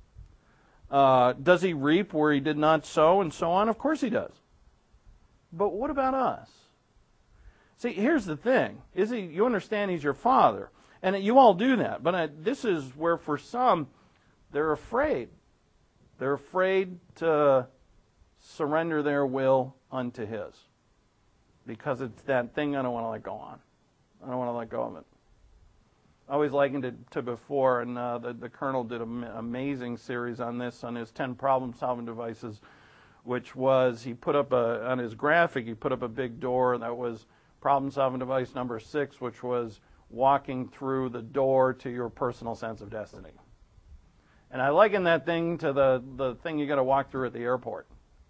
Speaker 2: Uh, does he reap where he did not sow and so on? Of course he does. But what about us? See, here's the thing. Is he? You understand he's your father. And you all do that. But uh, this is where for some, they're afraid. They're afraid to surrender their will unto his. Because it's that thing I don't want to let go on. I don't want to let go of it. I always likened it to before, and uh, the, the Colonel did an amazing series on this, on his ten problem-solving devices, which was, he put up a, on his graphic, he put up a big door that was problem-solving device number six, which was walking through the door to your personal sense of destiny. And I liken that thing to the, the thing you got to walk through at the airport.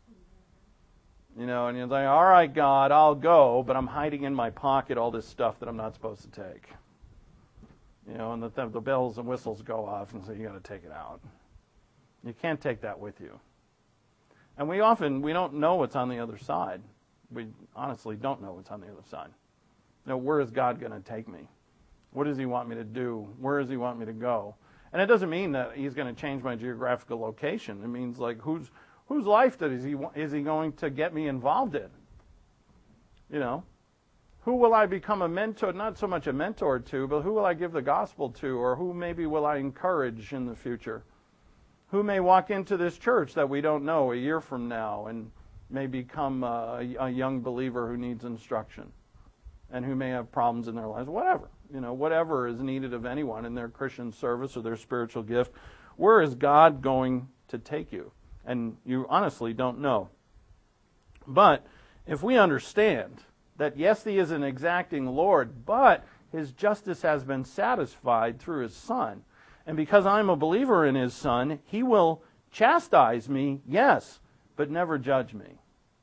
Speaker 2: You know, and you're like, all right, God, I'll go, but I'm hiding in my pocket all this stuff that I'm not supposed to take. You know, and the, the bells and whistles go off, and so you got to take it out. You can't take that with you. And we often, we don't know what's on the other side. We honestly don't know what's on the other side. You know, where is God going to take me? What does he want me to do? Where does he want me to go? And it doesn't mean that he's going to change my geographical location. It means, like, whose whose life does he is he going to get me involved in? You know, who will I become a mentor? Not so much a mentor to, but who will I give the gospel to, or who maybe will I encourage in the future? Who may walk into this church that we don't know a year from now and may become a, a young believer who needs instruction, and who may have problems in their lives? Whatever. You know, whatever is needed of anyone in their Christian service or their spiritual gift, where is God going to take you? And you honestly don't know. But if we understand that, yes, he is an exacting Lord, but his justice has been satisfied through his Son, and because I'm a believer in his Son, he will chastise me, yes, but never judge me.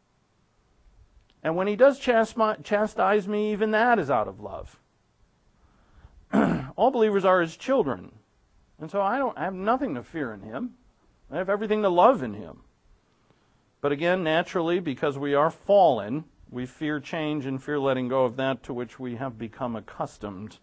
Speaker 2: And when he does chastise me, even that is out of love. All believers are his children. And so I don't I have nothing to fear in him. I have everything to love in him. But again, naturally, because we are fallen, we fear change and fear letting go of that to which we have become accustomed.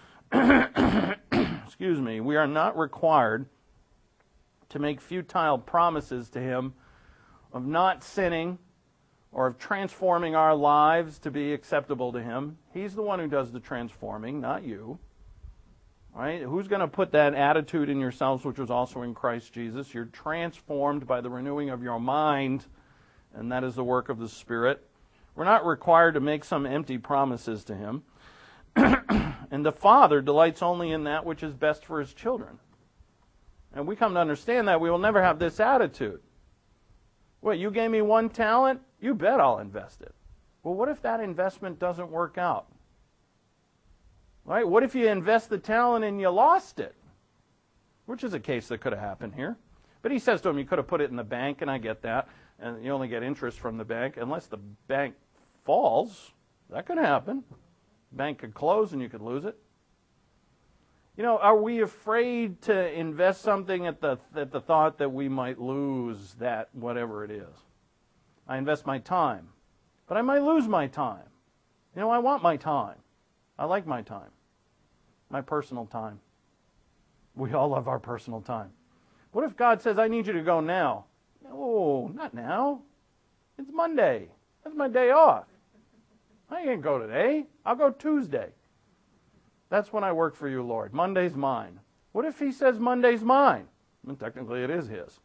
Speaker 2: Excuse me. We are not required to make futile promises to him of not sinning or of transforming our lives to be acceptable to him. He's the one who does the transforming, not you. Right? Who's going to put that attitude in yourselves, which was also in Christ Jesus? You're transformed by the renewing of your mind, and that is the work of the Spirit. We're not required to make some empty promises to him. And the Father delights only in that which is best for his children. And we come to understand that we will never have this attitude. Well, you gave me one talent, you bet I'll invest it. Well, what if that investment doesn't work out? Right? What if you invest the talent and you lost it? Which is a case that could have happened here. But he says to him, you could have put it in the bank, and I get that, and you only get interest from the bank. Unless the bank falls, that could happen. The bank could close and you could lose it. You know, are we afraid to invest something at the at the thought that we might lose that, whatever it is? I invest my time, but I might lose my time. You know, I want my time. I like my time. My personal time. We all love our personal time. What if God says, I need you to go now? No, not now. It's Monday. That's my day off. I can't go today. I'll go Tuesday. That's when I work for you, Lord. Monday's mine. What if he says Monday's mine? Well, technically it is his.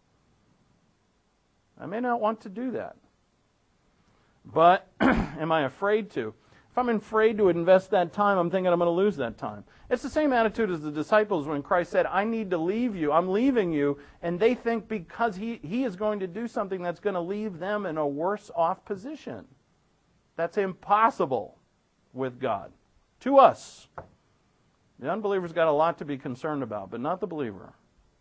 Speaker 2: I may not want to do that. But am I afraid to? If I'm afraid to invest that time, I'm thinking I'm going to lose that time. It's the same attitude as the disciples when Christ said, I need to leave you, I'm leaving you, and they think because he, he is going to do something that's going to leave them in a worse off position. That's impossible with God. To us. The unbeliever's got a lot to be concerned about, but not the believer.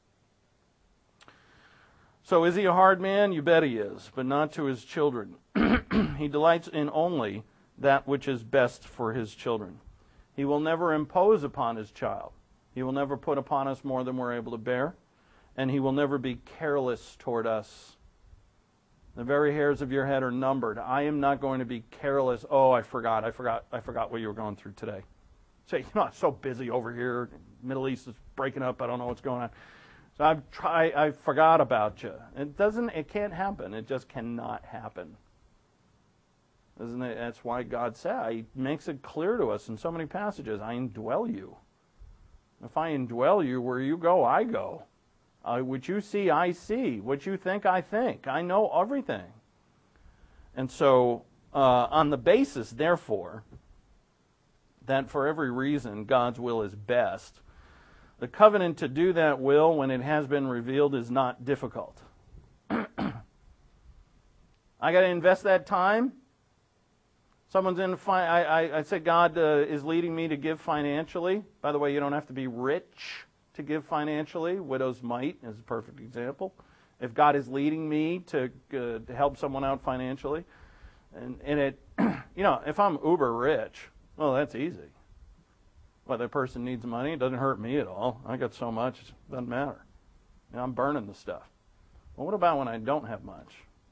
Speaker 2: So is he a hard man? You bet he is, but not to his children. He delights in only that which is best for his children. He will never impose upon his child. He will never put upon us more than we're able to bear, and he will never be careless toward us. The very hairs of your head are numbered. I am not going to be careless. Oh, I forgot, I forgot, I forgot what you were going through today. Say, you know, I'm so busy over here. Middle East is breaking up. I don't know what's going on. So I've tried. I forgot about you. It doesn't. It can't happen. It just cannot happen. Isn't it? That's why God said, He makes it clear to us in so many passages. I indwell you. If I indwell you, where you go, I go. Uh, what you see, I see. What you think, I think. I know everything. And so, uh, on the basis, therefore, that for every reason God's will is best, the covenant to do that will, when it has been revealed, is not difficult. I got to invest that time. Someone's in. Fi- I, I, I said God uh, is leading me to give financially. By the way, you don't have to be rich to give financially. Widow's mite is a perfect example. If God is leading me to, uh, to help someone out financially, and, and it, you know, if I'm uber rich, well, that's easy. Well, that person needs money. It doesn't hurt me at all. I got so much, it doesn't matter. You know, I'm burning the stuff. Well, what about when I don't have much?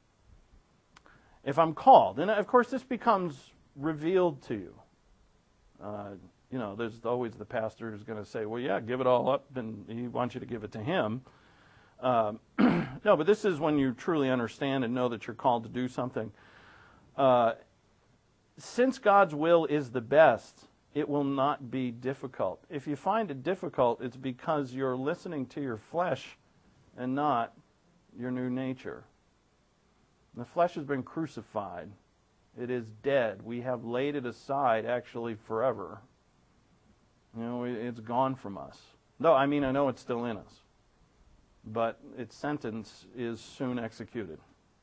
Speaker 2: If I'm called, and of course this becomes revealed to you. Uh, you know, there's always the pastor who's going to say, well, yeah, give it all up, and he wants you to give it to him. Um, no, but this is when you truly understand and know that you're called to do something. Uh, since God's will is the best, it will not be difficult. If you find it difficult, it's because you're listening to your flesh and not your new nature. The flesh has been crucified. It is dead. We have laid it aside actually forever. You know, it's gone from us. No, I mean, I know it's still in us. But its sentence is soon executed.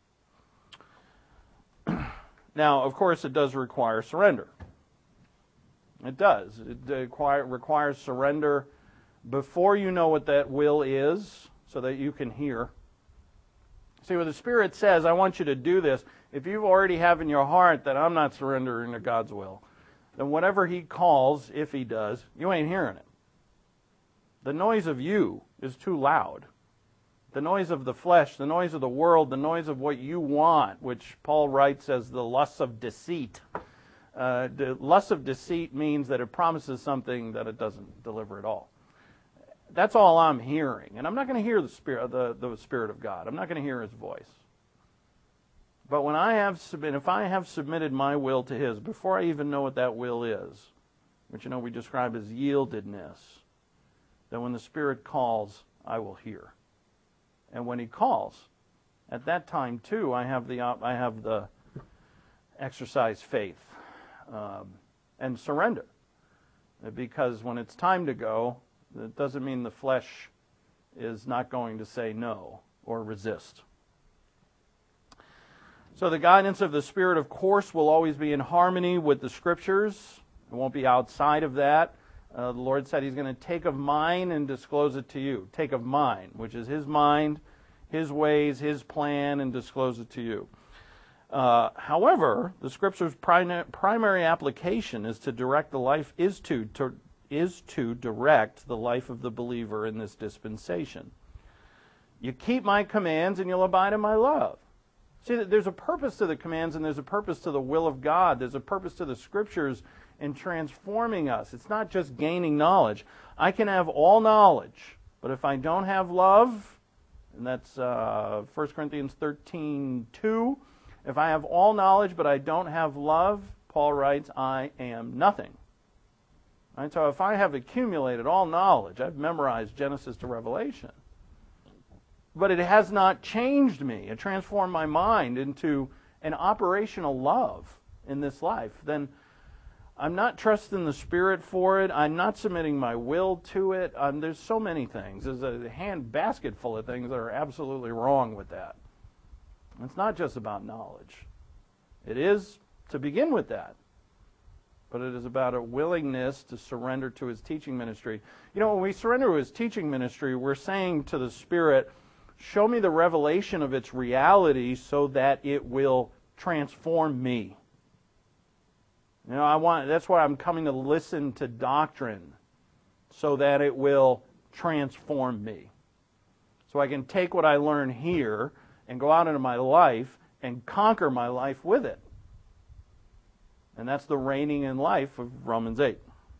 Speaker 2: Now, of course, it does require surrender. It does. It require, requires surrender before you know what that will is, so that you can hear. See, when the Spirit says, I want you to do this, if you already have in your heart that I'm not surrendering to God's will, then whatever He calls, if He does, you ain't hearing it. The noise of you is too loud. The noise of the flesh, the noise of the world, the noise of what you want, which Paul writes as the lusts of deceit. Uh, the lust of deceit means that it promises something that it doesn't deliver at all. That's all I'm hearing. And I'm not going to hear the Spirit, the, the Spirit of God. I'm not going to hear His voice. But when I have submitted, if I have submitted my will to His, before I even know what that will is, which you know we describe as yieldedness, then when the Spirit calls, I will hear. And when He calls, at that time too, I have the I have the exercise faith um, and surrender, because when it's time to go, it doesn't mean the flesh is not going to say no or resist. So the guidance of the Spirit, of course, will always be in harmony with the Scriptures. It won't be outside of that. Uh, the Lord said He's going to take of mine and disclose it to you. Take of mine, which is His mind, His ways, His plan, and disclose it to you. Uh, however, the Scripture's prim- primary application is to direct the life is to, to is to direct the life of the believer in this dispensation. You keep my commands and you'll abide in my love. See, there's a purpose to the commands and there's a purpose to the will of God. There's a purpose to the Scriptures in transforming us. It's not just gaining knowledge. I can have all knowledge, but if I don't have love, and that's uh, First Corinthians thirteen two, if I have all knowledge but I don't have love, Paul writes, I am nothing. Right? So if I have accumulated all knowledge, I've memorized Genesis to Revelation, but it has not changed me, it transformed my mind into an operational love in this life, then I'm not trusting the Spirit for it. I'm not submitting my will to it. Um, there's so many things. There's a hand basket full of things that are absolutely wrong with that. It's not just about knowledge. It is to begin with that. But it is about a willingness to surrender to His teaching ministry. You know, when we surrender to His teaching ministry, we're saying to the Spirit, show me the revelation of its reality so that it will transform me. You know, I want, that's why I'm coming to listen to doctrine, so that it will transform me. So I can take what I learn here and go out into my life and conquer my life with it. And that's the reigning in life of Romans eight.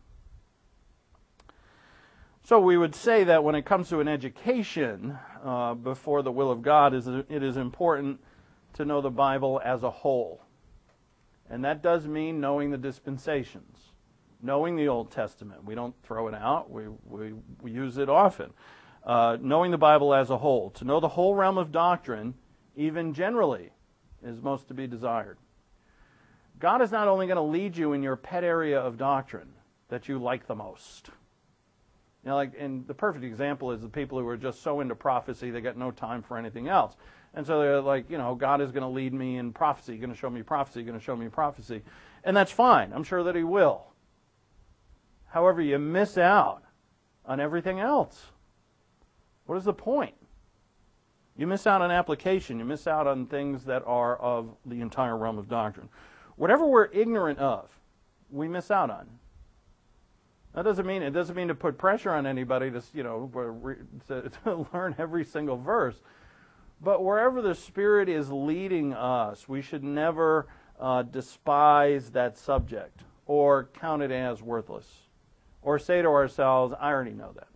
Speaker 2: So we would say that when it comes to an education uh, before the will of God, is it is important to know the Bible as a whole. And that does mean knowing the dispensations, knowing the Old Testament. We don't throw it out. We, we, we use it often. Uh, knowing the Bible as a whole. To know the whole realm of doctrine, even generally, is most to be desired. God is not only going to lead you in your pet area of doctrine that you like the most. You know, like, and the perfect example is the people who are just so into prophecy they got no time for anything else. And so they're like, you know, God is going to lead me in prophecy, going to show me prophecy, going to show me prophecy. And that's fine. I'm sure that He will. However, you miss out on everything else. What is the point? You miss out on application. You miss out on things that are of the entire realm of doctrine. Whatever we're ignorant of, we miss out on. That doesn't mean it doesn't mean to put pressure on anybody to you know to, to learn every single verse, but wherever the Spirit is leading us, we should never uh, despise that subject or count it as worthless, or say to ourselves, "I already know that."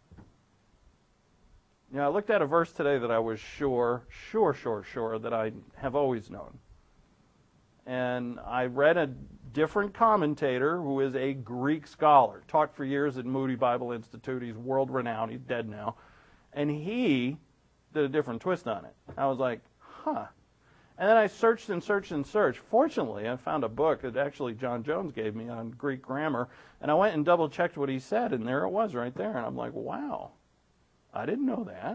Speaker 2: You know, I looked at a verse today that I was sure, sure, sure, sure that I have always known. And I read a different commentator who is a Greek scholar, taught for years at Moody Bible Institute. He's world-renowned. He's dead now. And he did a different twist on it. I was like, huh. And then I searched and searched and searched. Fortunately, I found a book that actually John Jones gave me on Greek grammar, and I went and double-checked what he said, and there it was right there. And I'm like, wow, I didn't know that.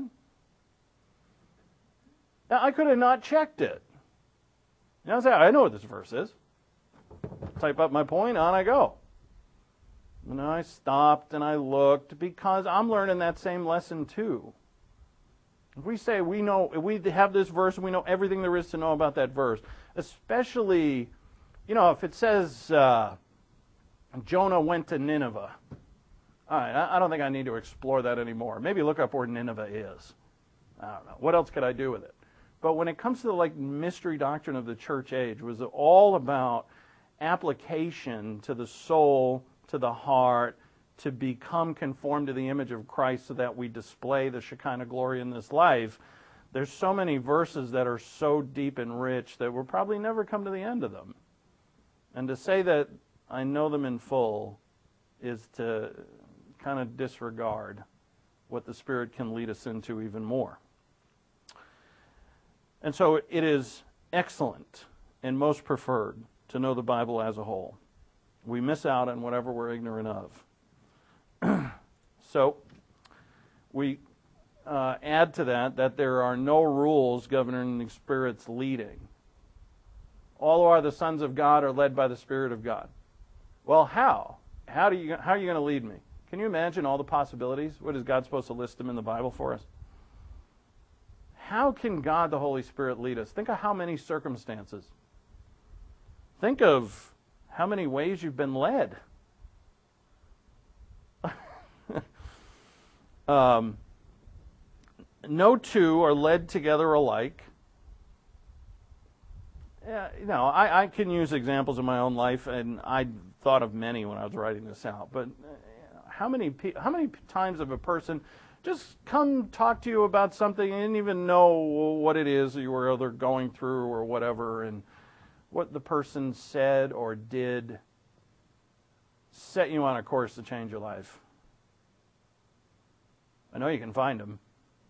Speaker 2: Now, I could have not checked it. You know, I say, I know what this verse is. Type up my point, on I go. And I stopped and I looked because I'm learning that same lesson too. If we say we know, if we have this verse and we know everything there is to know about that verse, especially, you know, if it says uh, Jonah went to Nineveh. All right, I don't think I need to explore that anymore. Maybe look up where Nineveh is. I don't know. What else could I do with it? But when it comes to the like mystery doctrine of the church age, it was all about application to the soul, to the heart, to become conformed to the image of Christ so that we display the Shekinah glory in this life. There's so many verses that are so deep and rich that we'll probably never come to the end of them. And to say that I know them in full is to kind of disregard what the Spirit can lead us into even more. And so it is excellent and most preferred to know the Bible as a whole. We miss out on whatever we're ignorant of. So we uh, add to that that there are no rules governing the Spirit's leading. All who are the sons of God are led by the Spirit of God. Well, how? How do you? How are you going to lead me? Can you imagine all the possibilities? What is God supposed to list them in the Bible for us? How can God, the Holy Spirit, lead us? Think of how many circumstances. Think of how many ways you've been led. um, no two are led together alike. Yeah, you know, I, I can use examples of my own life, and I thought of many when I was writing this out. But how many how many times have a person just come talk to you about something and didn't even know what it is you were either going through or whatever, and what the person said or did set you on a course to change your life? I know you can find them.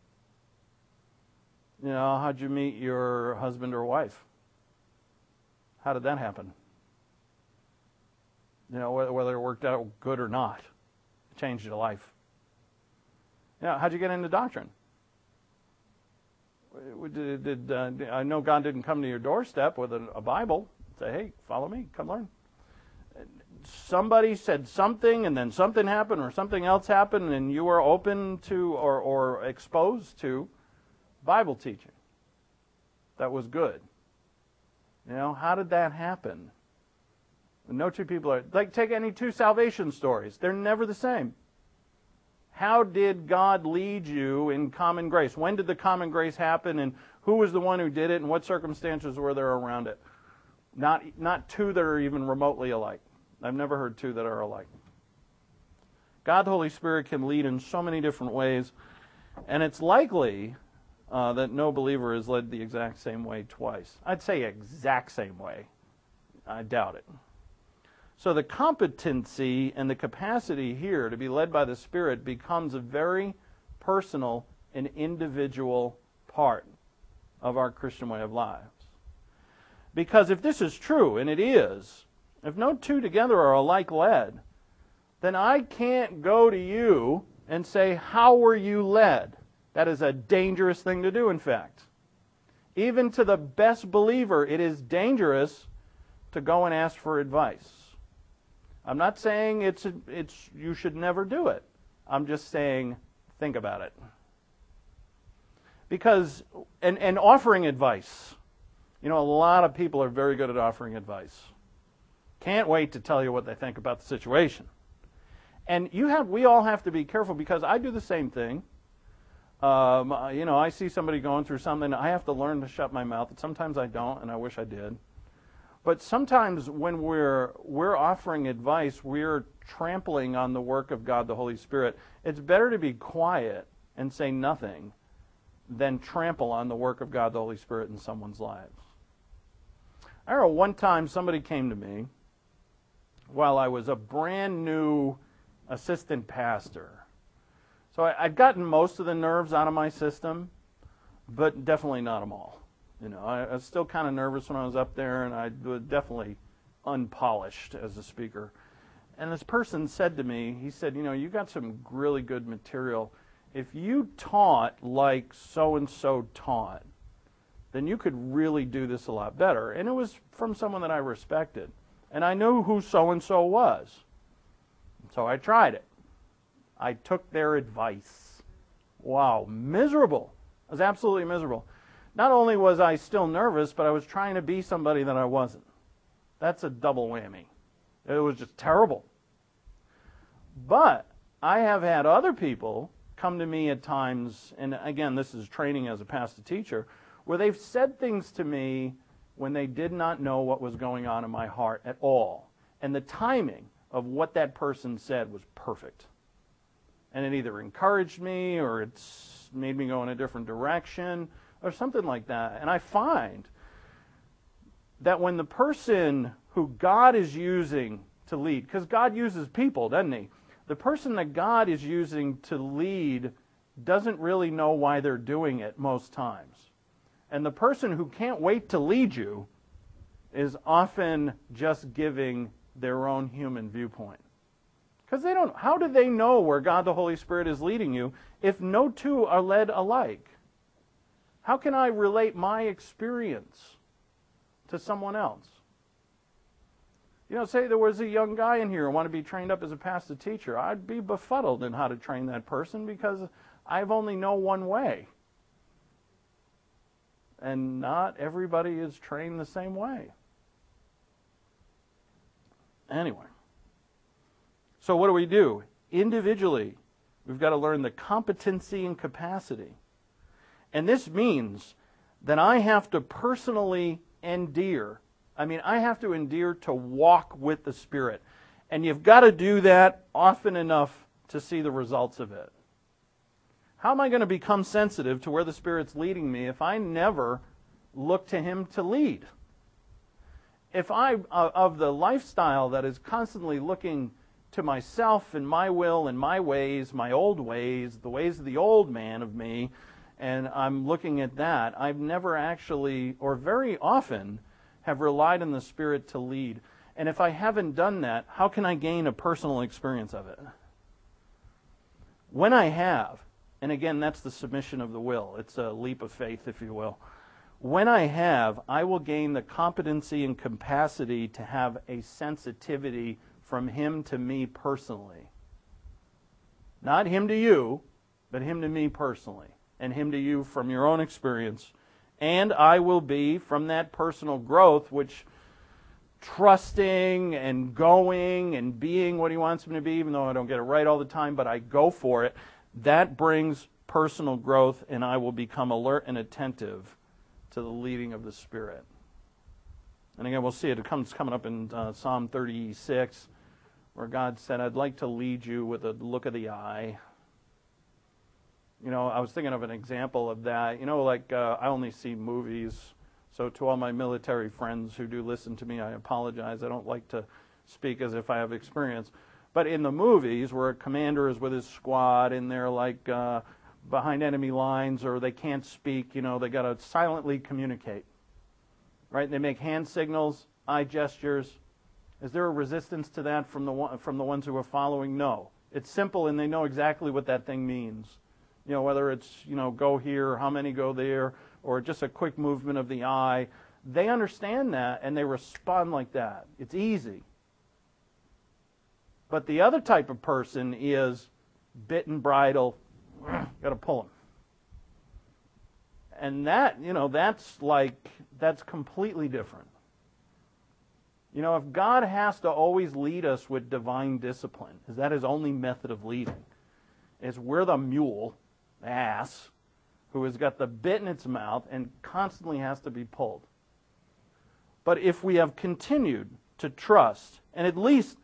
Speaker 2: You know, how'd you meet your husband or wife? How did that happen? You know, whether it worked out good or not, it changed your life. You know, how'd you get into doctrine? Did, did uh, I know God didn't come to your doorstep with a, a Bible, say, hey, follow me, come learn. Somebody said something, and then something happened, or something else happened, and you were open to or, or exposed to Bible teaching. That was good. You know, how did that happen? No two people are, like, take any two salvation stories. They're never the same. How did God lead you in common grace? When did the common grace happen, and who was the one who did it, and what circumstances were there around it? Not, not two that are even remotely alike. I've never heard two that are alike. God the Holy Spirit can lead in so many different ways, and it's likely uh, that no believer is led the exact same way twice. I'd say exact same way. I doubt it. So the competency and the capacity here to be led by the Spirit becomes a very personal and individual part of our Christian way of lives. Because if this is true, and it is, if no two together are alike led, then I can't go to you and say, how were you led? That is a dangerous thing to do, in fact. Even to the best believer, it is dangerous to go and ask for advice. I'm not saying it's it's you should never do it. I'm just saying think about it. Because, and, and offering advice. You know, a lot of people are very good at offering advice. Can't wait to tell you what they think about the situation. And you have, we all have to be careful, because I do the same thing. Um, you know, I see somebody going through something, I have to learn to shut my mouth. And sometimes I don't, and I wish I did. But sometimes when we're we're offering advice, we're trampling on the work of God the Holy Spirit. It's better to be quiet and say nothing than trample on the work of God the Holy Spirit in someone's lives. I remember one time somebody came to me while I was a brand new assistant pastor. So I, I'd gotten most of the nerves out of my system, but definitely not them all. You know, I, I was still kind of nervous when I was up there, and I was definitely unpolished as a speaker. And this person said to me, he said, you know, you got some really good material. If you taught like so-and-so taught, then you could really do this a lot better. And it was from someone that I respected. And I knew who so-and-so was. So I tried it. I took their advice. Wow, miserable. I was absolutely miserable. Not only was I still nervous, but I was trying to be somebody that I wasn't. That's a double whammy. It was just terrible. But I have had other people come to me at times, and again, this is training as a pastor teacher, where they've said things to me when they did not know what was going on in my heart at all. And the timing of what that person said was perfect. And it either encouraged me, or it's made me go in a different direction, or something like that. And I find that when the person who God is using to lead, because God uses people, doesn't he? The person that God is using to lead doesn't really know why they're doing it most times. And the person who can't wait to lead you is often just giving their own human viewpoint. Because they don't, how do they know where God the Holy Spirit is leading you if no two are led alike? How can I relate my experience to someone else? You know, say there was a young guy in here who wanted to be trained up as a pastor teacher. I'd be befuddled in how to train that person because I've only know one way. And not everybody is trained the same way. Anyway. So what do we do? Individually, we've got to learn the competency and capacity. And this means that I have to personally endear. I mean, I have to endear to walk with the Spirit. And you've got to do that often enough to see the results of it. How am I going to become sensitive to where the Spirit's leading me if I never look to Him to lead? If I, uh, of the lifestyle that is constantly looking to myself and my will and my ways, my old ways, the ways of the old man of me, and I'm looking at that, I've never actually, or very often, have relied on the Spirit to lead. And if I haven't done that, how can I gain a personal experience of it? When I have, and again, that's the submission of the will. It's a leap of faith, if you will. When I have, I will gain the competency and capacity to have a sensitivity from Him to me personally. Not Him to you, but Him to me personally, and Him to you from your own experience. And I will be, from that personal growth, which trusting and going and being what He wants me to be, even though I don't get it right all the time, but I go for it, that brings personal growth, and I will become alert and attentive to the leading of the Spirit. And again, we'll see it. It comes coming up in uh, Psalm thirty-six, where God said, I'd like to lead you with a look of the eye. You know, I was thinking of an example of that. You know, like uh, I only see movies, so to all my military friends who do listen to me, I apologize. I don't like to speak as if I have experience. But in the movies, where a commander is with his squad and they're like uh, behind enemy lines, or they can't speak, you know, they got to silently communicate. Right? They make hand signals, eye gestures. Is there a resistance to that from the one, from the ones who are following? No. It's simple, and they know exactly what that thing means. You know, whether it's, you know, go here, how many go there, or just a quick movement of the eye. They understand that, and they respond like that. It's easy. But the other type of person is bit and bridle, got to pull them. And that, you know, that's like, that's completely different. You know, if God has to always lead us with divine discipline, is that His only method of leading? Is we're the mule, the ass, who has got the bit in its mouth and constantly has to be pulled. But if we have continued to trust, and at least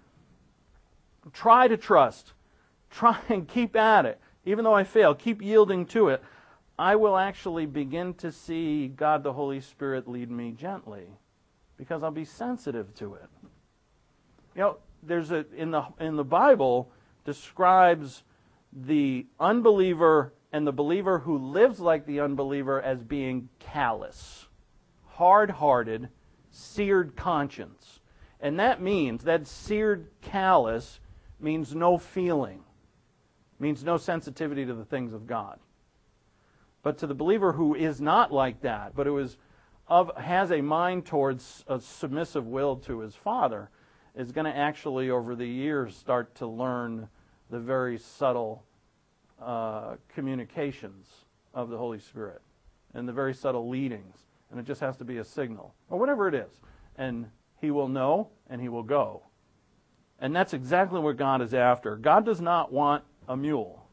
Speaker 2: try to trust, try and keep at it, even though I fail, keep yielding to it, I will actually begin to see God the Holy Spirit lead me gently, because I'll be sensitive to it. You know, there's a in the in the Bible describes the unbeliever and the believer who lives like the unbeliever as being callous, hard-hearted, seared conscience. And that means, that seared callous means no feeling, means no sensitivity to the things of God. But to the believer who is not like that, but who is of has a mind towards a submissive will to his Father, is going to actually, over the years, start to learn the very subtle uh, communications of the Holy Spirit and the very subtle leadings. And it just has to be a signal, or whatever it is. And he will know, and he will go. And that's exactly what God is after. God does not want a mule.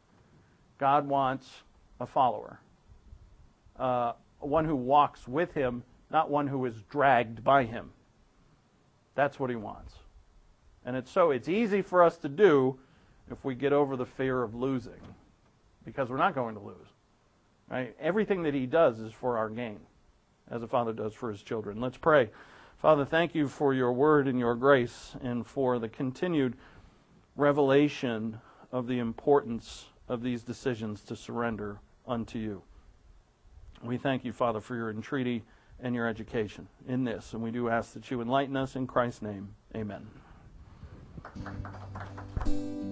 Speaker 2: God wants a follower. Uh, one who walks with Him, not one who is dragged by Him. That's what He wants. And it's so it's easy for us to do if we get over the fear of losing, because we're not going to lose. Right? Everything that He does is for our gain, as a father does for his children. Let's pray. Father, thank You for Your word and Your grace, and for the continued revelation of the importance of these decisions to surrender unto You. We thank You, Father, for Your entreaty and Your education in this, and we do ask that You enlighten us in Christ's name. Amen.